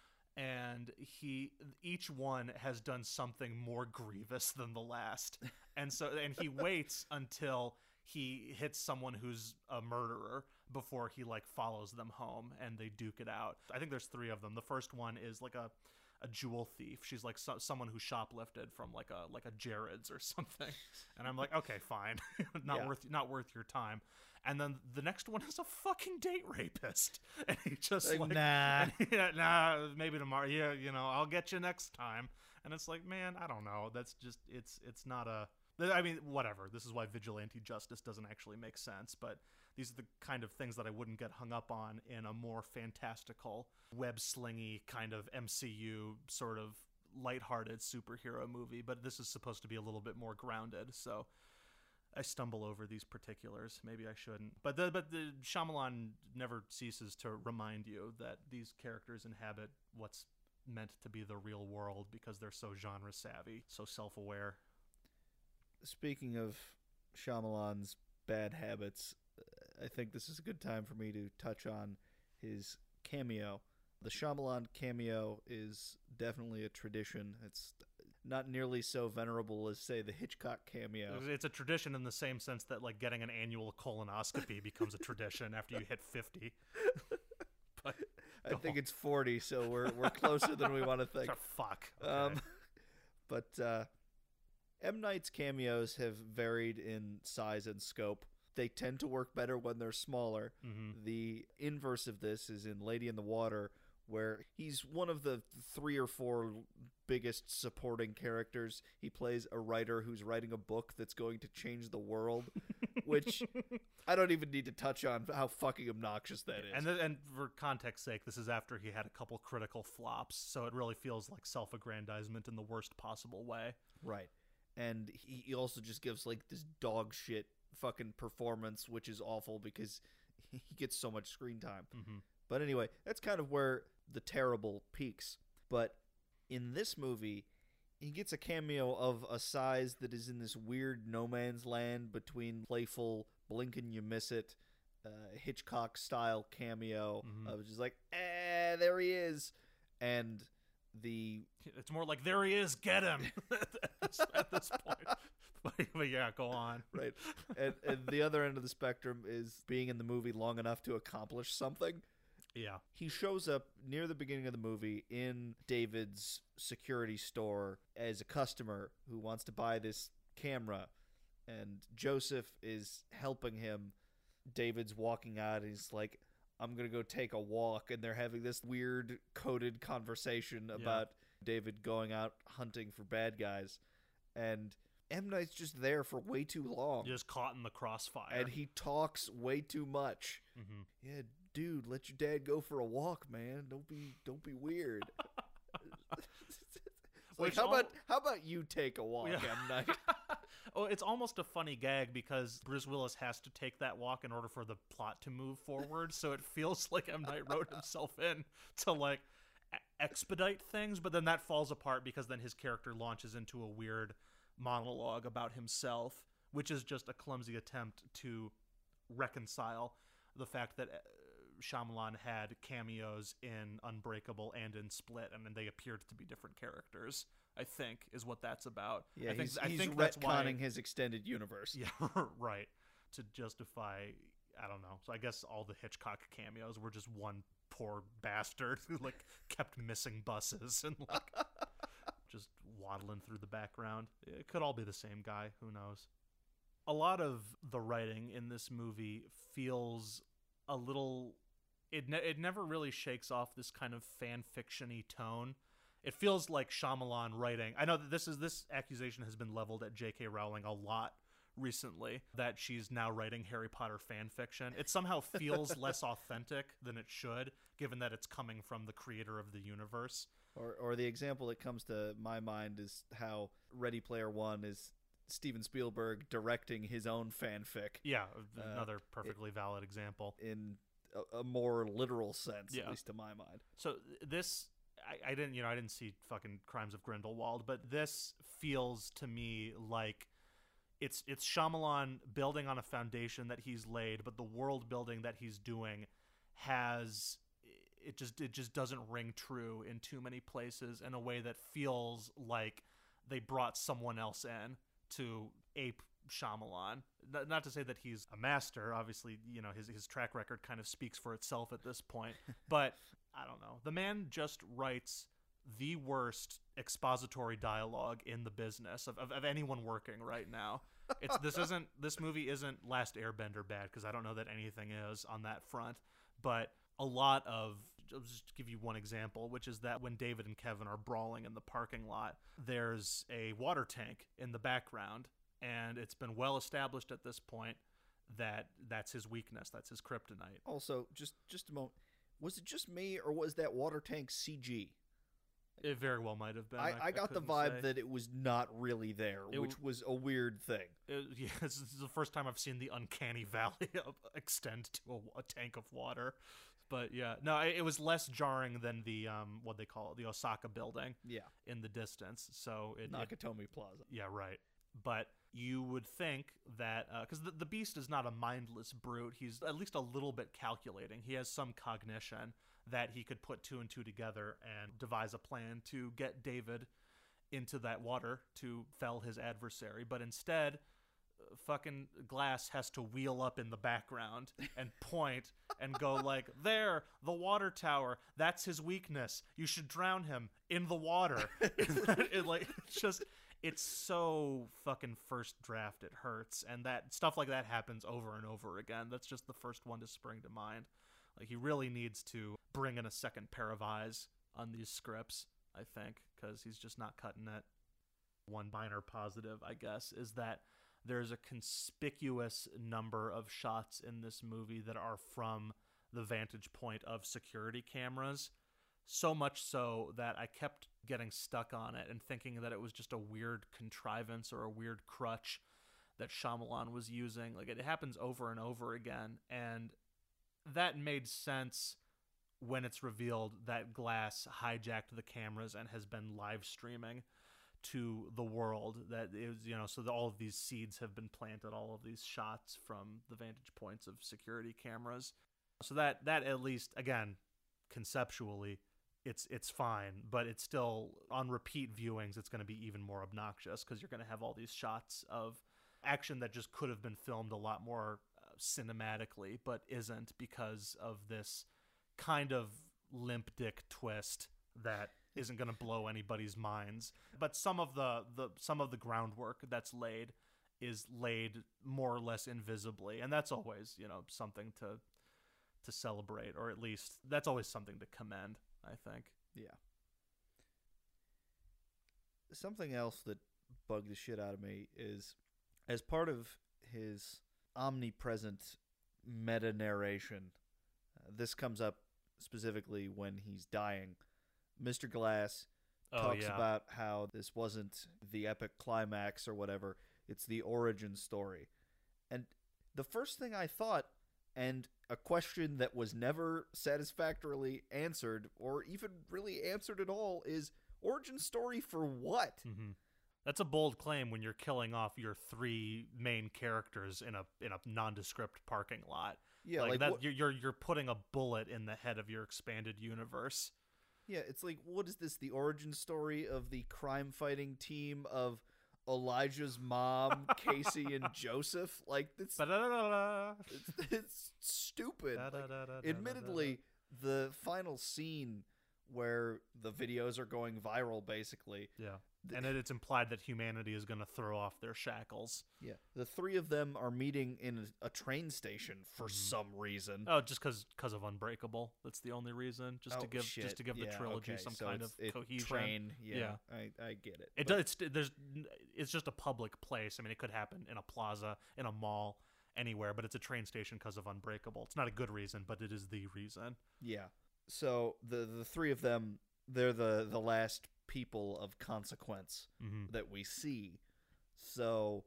And he, each one has done something more grievous than the last. And so, and he waits until he hits someone who's a murderer before he like follows them home and they duke it out. I think there's three of them. The first one is like a, a jewel thief. She's like so, someone who shoplifted from like a, like a Jared's or something. And I'm like, okay, fine. not Yeah. worth, not worth your time. And then the next one is a fucking date rapist. And he just Like, like, nah. yeah, nah, maybe tomorrow. Yeah, you know, I'll get you next time. And it's like, man, I don't know. That's just, it's, it's not a, I mean, whatever. This is why vigilante justice doesn't actually make sense. But these are the kind of things that I wouldn't get hung up on in a more fantastical, web-slingy kind of M C U sort of lighthearted superhero movie. But this is supposed to be a little bit more grounded. So I stumble over these particulars. Maybe I shouldn't. But the, but the Shyamalan never ceases to remind you that these characters inhabit what's meant to be the real world because they're so genre savvy, so self-aware. Speaking of Shyamalan's bad habits, I think this is a good time for me to touch on his cameo. The Shyamalan cameo is definitely a tradition. It's not nearly so venerable as, say, the Hitchcock cameo. It's a tradition in the same sense that like getting an annual colonoscopy becomes a tradition after you hit fifty. But I think it's forty, so we're we're closer than we want to think. Fuck. Okay. Um, but uh, M. Night's cameos have varied in size and scope. They tend to work better when they're smaller. Mhm. The inverse of this is in Lady in the Water, where he's one of the three or four biggest supporting characters. He plays a writer who's writing a book that's going to change the world, which I don't even need to touch on how fucking obnoxious that is. And th- and for context sake, this is after he had a couple critical flops, so it really feels like self-aggrandizement in the worst possible way. Right. And he he also just gives like this dog shit fucking performance, which is awful because he gets so much screen time. Mm-hmm. But anyway, that's kind of where the terrible peaks. But in this movie, he gets a cameo of a size that is in this weird no man's land between playful blink and you miss it uh, Hitchcock style cameo Mhm. of just like, eh, there he is. And the It's more like, there he is, get him, at, this, at this point. But, but yeah, go on. right, and, and the other end of the spectrum is being in the movie long enough to accomplish something. Yeah. He shows up near the beginning of the movie in David's security store as a customer who wants to buy this camera, and Joseph is helping him. David's walking out, and he's like, I'm going to go take a walk, and they're having this weird coded conversation about David going out hunting for bad guys, and M. Night's just there for way too long. Just caught in the crossfire. And he talks way too much. Mhm. Yeah, dude, let your dad go for a walk, man. Don't be don't be weird. It's like, Which how all- about how about you take a walk, Yeah. M. Night? Oh, it's almost a funny gag because Bruce Willis has to take that walk in order for the plot to move forward. So it feels like M. Night wrote himself in to like e- expedite things, but then that falls apart because then his character launches into a weird monologue about himself, which is just a clumsy attempt to reconcile the fact that uh, Shyamalan had cameos in Unbreakable and in Split, and then they appeared to be different characters. I think is what that's about. Yeah, I think he's, I he's think that's why. retconning his extended universe. Yeah, right. To justify, I don't know. So I guess all the Hitchcock cameos were just one poor bastard who like kept missing buses and like just waddling through the background. It could all be the same guy. Who knows? A lot of the writing in this movie feels a little. It ne- it never really shakes off this kind of fan fiction-y tone. It feels like Shyamalan writing. I know that this is this accusation has been leveled at J K Rowling a lot recently, that she's now writing Harry Potter fan fiction. It somehow feels less authentic than it should, given that it's coming from the creator of the universe. Or or the example that comes to my mind is how Ready Player One is Steven Spielberg directing his own fanfic. Yeah, Uh, another perfectly valid example. In a, a more literal sense, Yeah. at least to my mind. So this, I, I didn't, you know, I didn't see fucking Crimes of Grindelwald, but this feels to me like it's it's Shyamalan building on a foundation that he's laid, but the world building that he's doing has it just it just doesn't ring true in too many places in a way that feels like they brought someone else in to ape Shyamalan. N- Not to say that he's a master. Obviously, you know, his his track record kind of speaks for itself at this point. But I don't know. The man just writes the worst expository dialogue in the business of, of, of anyone working right now. It's this isn't this movie isn't Last Airbender bad, because I don't know that anything is on that front. But a lot of I'll just give you one example, which is that when David and Kevin are brawling in the parking lot, there's a water tank in the background, and it's been well established at this point that that's his weakness, that's his kryptonite. Also, just just a moment. Was it just me, or was that water tank C G? It very well might have been. I, I got the couldn't vibe say. that it was not really there, It which w- was a weird thing. It, yeah, this is the first time I've seen the uncanny valley of, extend to a, a tank of water. But yeah, no, it, it was less jarring than the um, what they call it, the Osaka building. Yeah. In the distance, so it, it Nakatomi Plaza. yeah, right. But you would think that because the, the Beast is not a mindless brute, he's at least a little bit calculating. He has some cognition that he could put two and two together and devise a plan to get David into that water to fell his adversary. But instead, uh, fucking Glass has to wheel up in the background and point and go like, there, the water tower, that's his weakness. You should drown him in the water. it, like, it's just... It's so fucking first draft, it hurts. And that stuff like that happens over and over again. That's just the first one to spring to mind. Like, he really needs to bring in a second pair of eyes on these scripts, I think, because he's just not cutting it. One minor positive, I guess, is that there's a conspicuous number of shots in this movie that are from the vantage point of security cameras. So much so that I kept getting stuck on it and thinking that it was just a weird contrivance or a weird crutch that Shyamalan was using. Like, it happens over and over again, and that made sense when it's revealed that Glass hijacked the cameras and has been live streaming to the world. That is, you know, so that all of these seeds have been planted, all of these shots from the vantage points of security cameras. So that that at least, again, conceptually, it's it's fine, but it's still, on repeat viewings, it's going to be even more obnoxious because you're going to have all these shots of action that just could have been filmed a lot more uh, cinematically, but isn't because of this kind of limp dick twist that isn't going to blow anybody's minds. But some of the, the some of the groundwork that's laid is laid more or less invisibly, and that's always, you know, something to to celebrate, or at least that's always something to commend, I think. Yeah. Something else that bugged the shit out of me is, as part of his omnipresent meta narration, uh, this comes up specifically when he's dying. Mister Glass Oh, talks yeah. about how this wasn't the epic climax or whatever, it's the origin story. And the first thing I thought, and a question that was never satisfactorily answered or even really answered at all, is origin story for what? Mm-hmm. That's a bold claim when you're killing off your three main characters in a in a nondescript parking lot. Yeah, like, like that. what- You're, you're you're putting a bullet in the head of your expanded universe. Yeah, it's like, what is this, the origin story of the crime-fighting team of Elijah's mom, Casey, and Joseph? Like, it's, Ba-da-da-da-da. it's, it's stupid. Like, Da-da-da-da-da-da-da. admittedly, the final scene where the videos are going viral, basically, Yeah, and it, it's implied that humanity is going to throw off their shackles. yeah, the three of them are meeting in a, a train station for some reason. Oh, just because because of Unbreakable. That's the only reason. Just Oh, to give shit. just to give the Yeah, trilogy okay, some so kind it's- of it- cohesion. Train, yeah, Yeah. I, I get it. It But- does. It's, there's. It's just a public place. I mean, it could happen in a plaza, in a mall, anywhere. But it's a train station because of Unbreakable. It's not a good reason, but it is the reason. Yeah. So the the three of them, they're the the last people of consequence Mm-hmm. that we see. So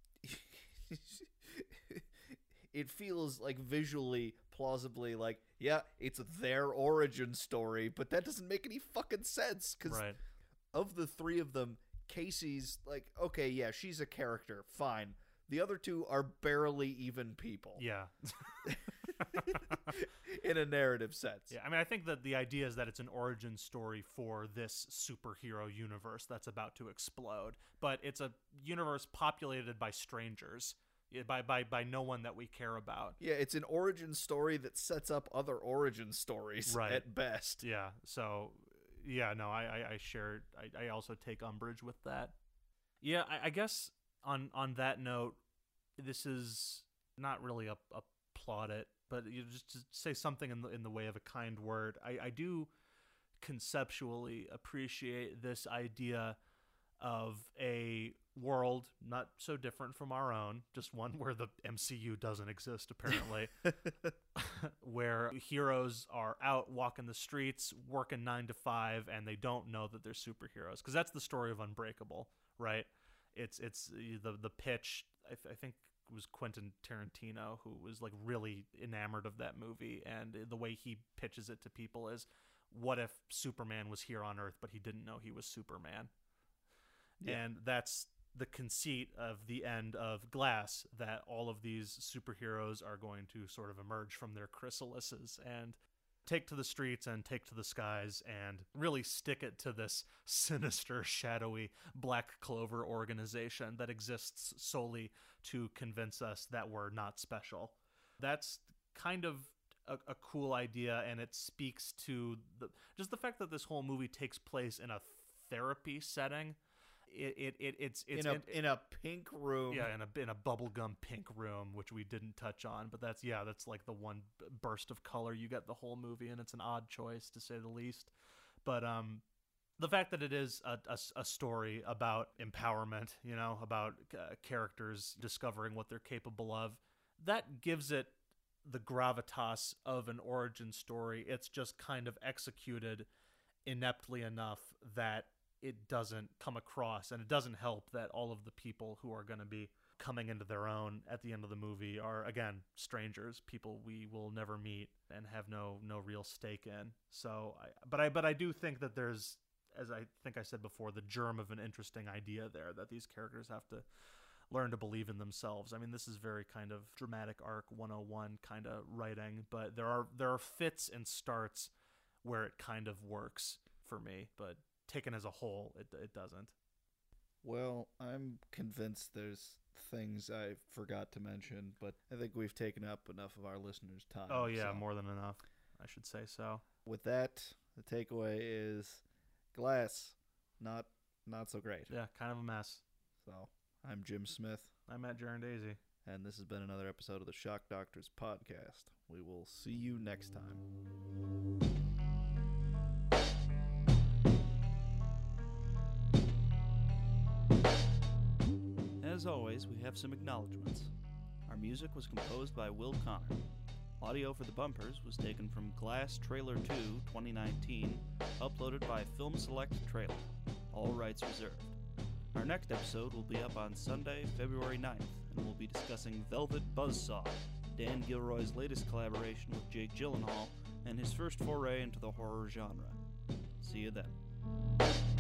it feels like visually, plausibly, like, yeah, it's their origin story, but that doesn't make any fucking sense, because Right. of the three of them, Casey's like, okay, yeah, she's a character, fine. The other two are barely even people. Yeah. In a narrative sense. Yeah, I mean, I think that the idea is that it's an origin story for this superhero universe that's about to explode, but it's a universe populated by strangers, yeah, by by by no one that we care about. Yeah, it's an origin story that sets up other origin stories, Right. at best. Yeah, so yeah, no, I I, I share. I, I also take umbrage with that. Yeah, I, I guess on on that note, this is not really a, a plaudit, but you just to say something in the in the way of a kind word. I, I do conceptually appreciate this idea of a world not so different from our own, just one where the M C U doesn't exist, apparently, where heroes are out walking the streets, working nine to five, and they don't know that they're superheroes. Because that's the story of Unbreakable, right? It's it's the the pitch. I, th- I think it was Quentin Tarantino who was like really enamored of that movie, and the way he pitches it to people is, what if Superman was here on Earth, but he didn't know he was Superman? Yeah. And that's the conceit of the end of Glass, that all of these superheroes are going to sort of emerge from their chrysalises and take to the streets and take to the skies and really stick it to this sinister, shadowy Black Clover organization that exists solely to convince us that we're not special. That's kind of a, a cool idea, and it speaks to the, just the fact that this whole movie takes place in a therapy setting. It, it, it it's it's in a it- in a pink room. yeah, in a in a bubblegum pink room, which we didn't touch on, but that's yeah, that's like the one b- burst of color you get the whole movie, and it's an odd choice to say the least. But um, the fact that it is a, a, a story about empowerment, you know, about uh, characters discovering what they're capable of, that gives it the gravitas of an origin story. It's just kind of executed ineptly enough that it doesn't come across, and it doesn't help that all of the people who are going to be coming into their own at the end of the movie are, again, strangers, people we will never meet and have no no real stake in. So, I, but I but I do think that there's, as I think I said before, the germ of an interesting idea there, that these characters have to learn to believe in themselves. I mean, this is very kind of dramatic arc one oh one kind of writing, but there are there are fits and starts where it kind of works for me, but taken as a whole, it it doesn't. Well, I'm convinced there's things I forgot to mention, but I think we've taken up enough of our listeners' time. Oh yeah, so. more than enough, I should say so. With that, the takeaway is Glass, not not so great. Yeah, kind of a mess. So, I'm Jim Smith, I'm Matt Daisy. and this has been another episode of the Shock Doctors podcast. We will see you next time. As always, we have some acknowledgments. Our music was composed by Will Connor. Audio for the bumpers was taken from Glass Trailer two twenty nineteen, uploaded by Film Select Trailer. All rights reserved. Our next episode will be up on Sunday, February ninth, and we'll be discussing Velvet Buzzsaw, Dan Gilroy's latest collaboration with Jake Gyllenhaal, and his first foray into the horror genre. See you then.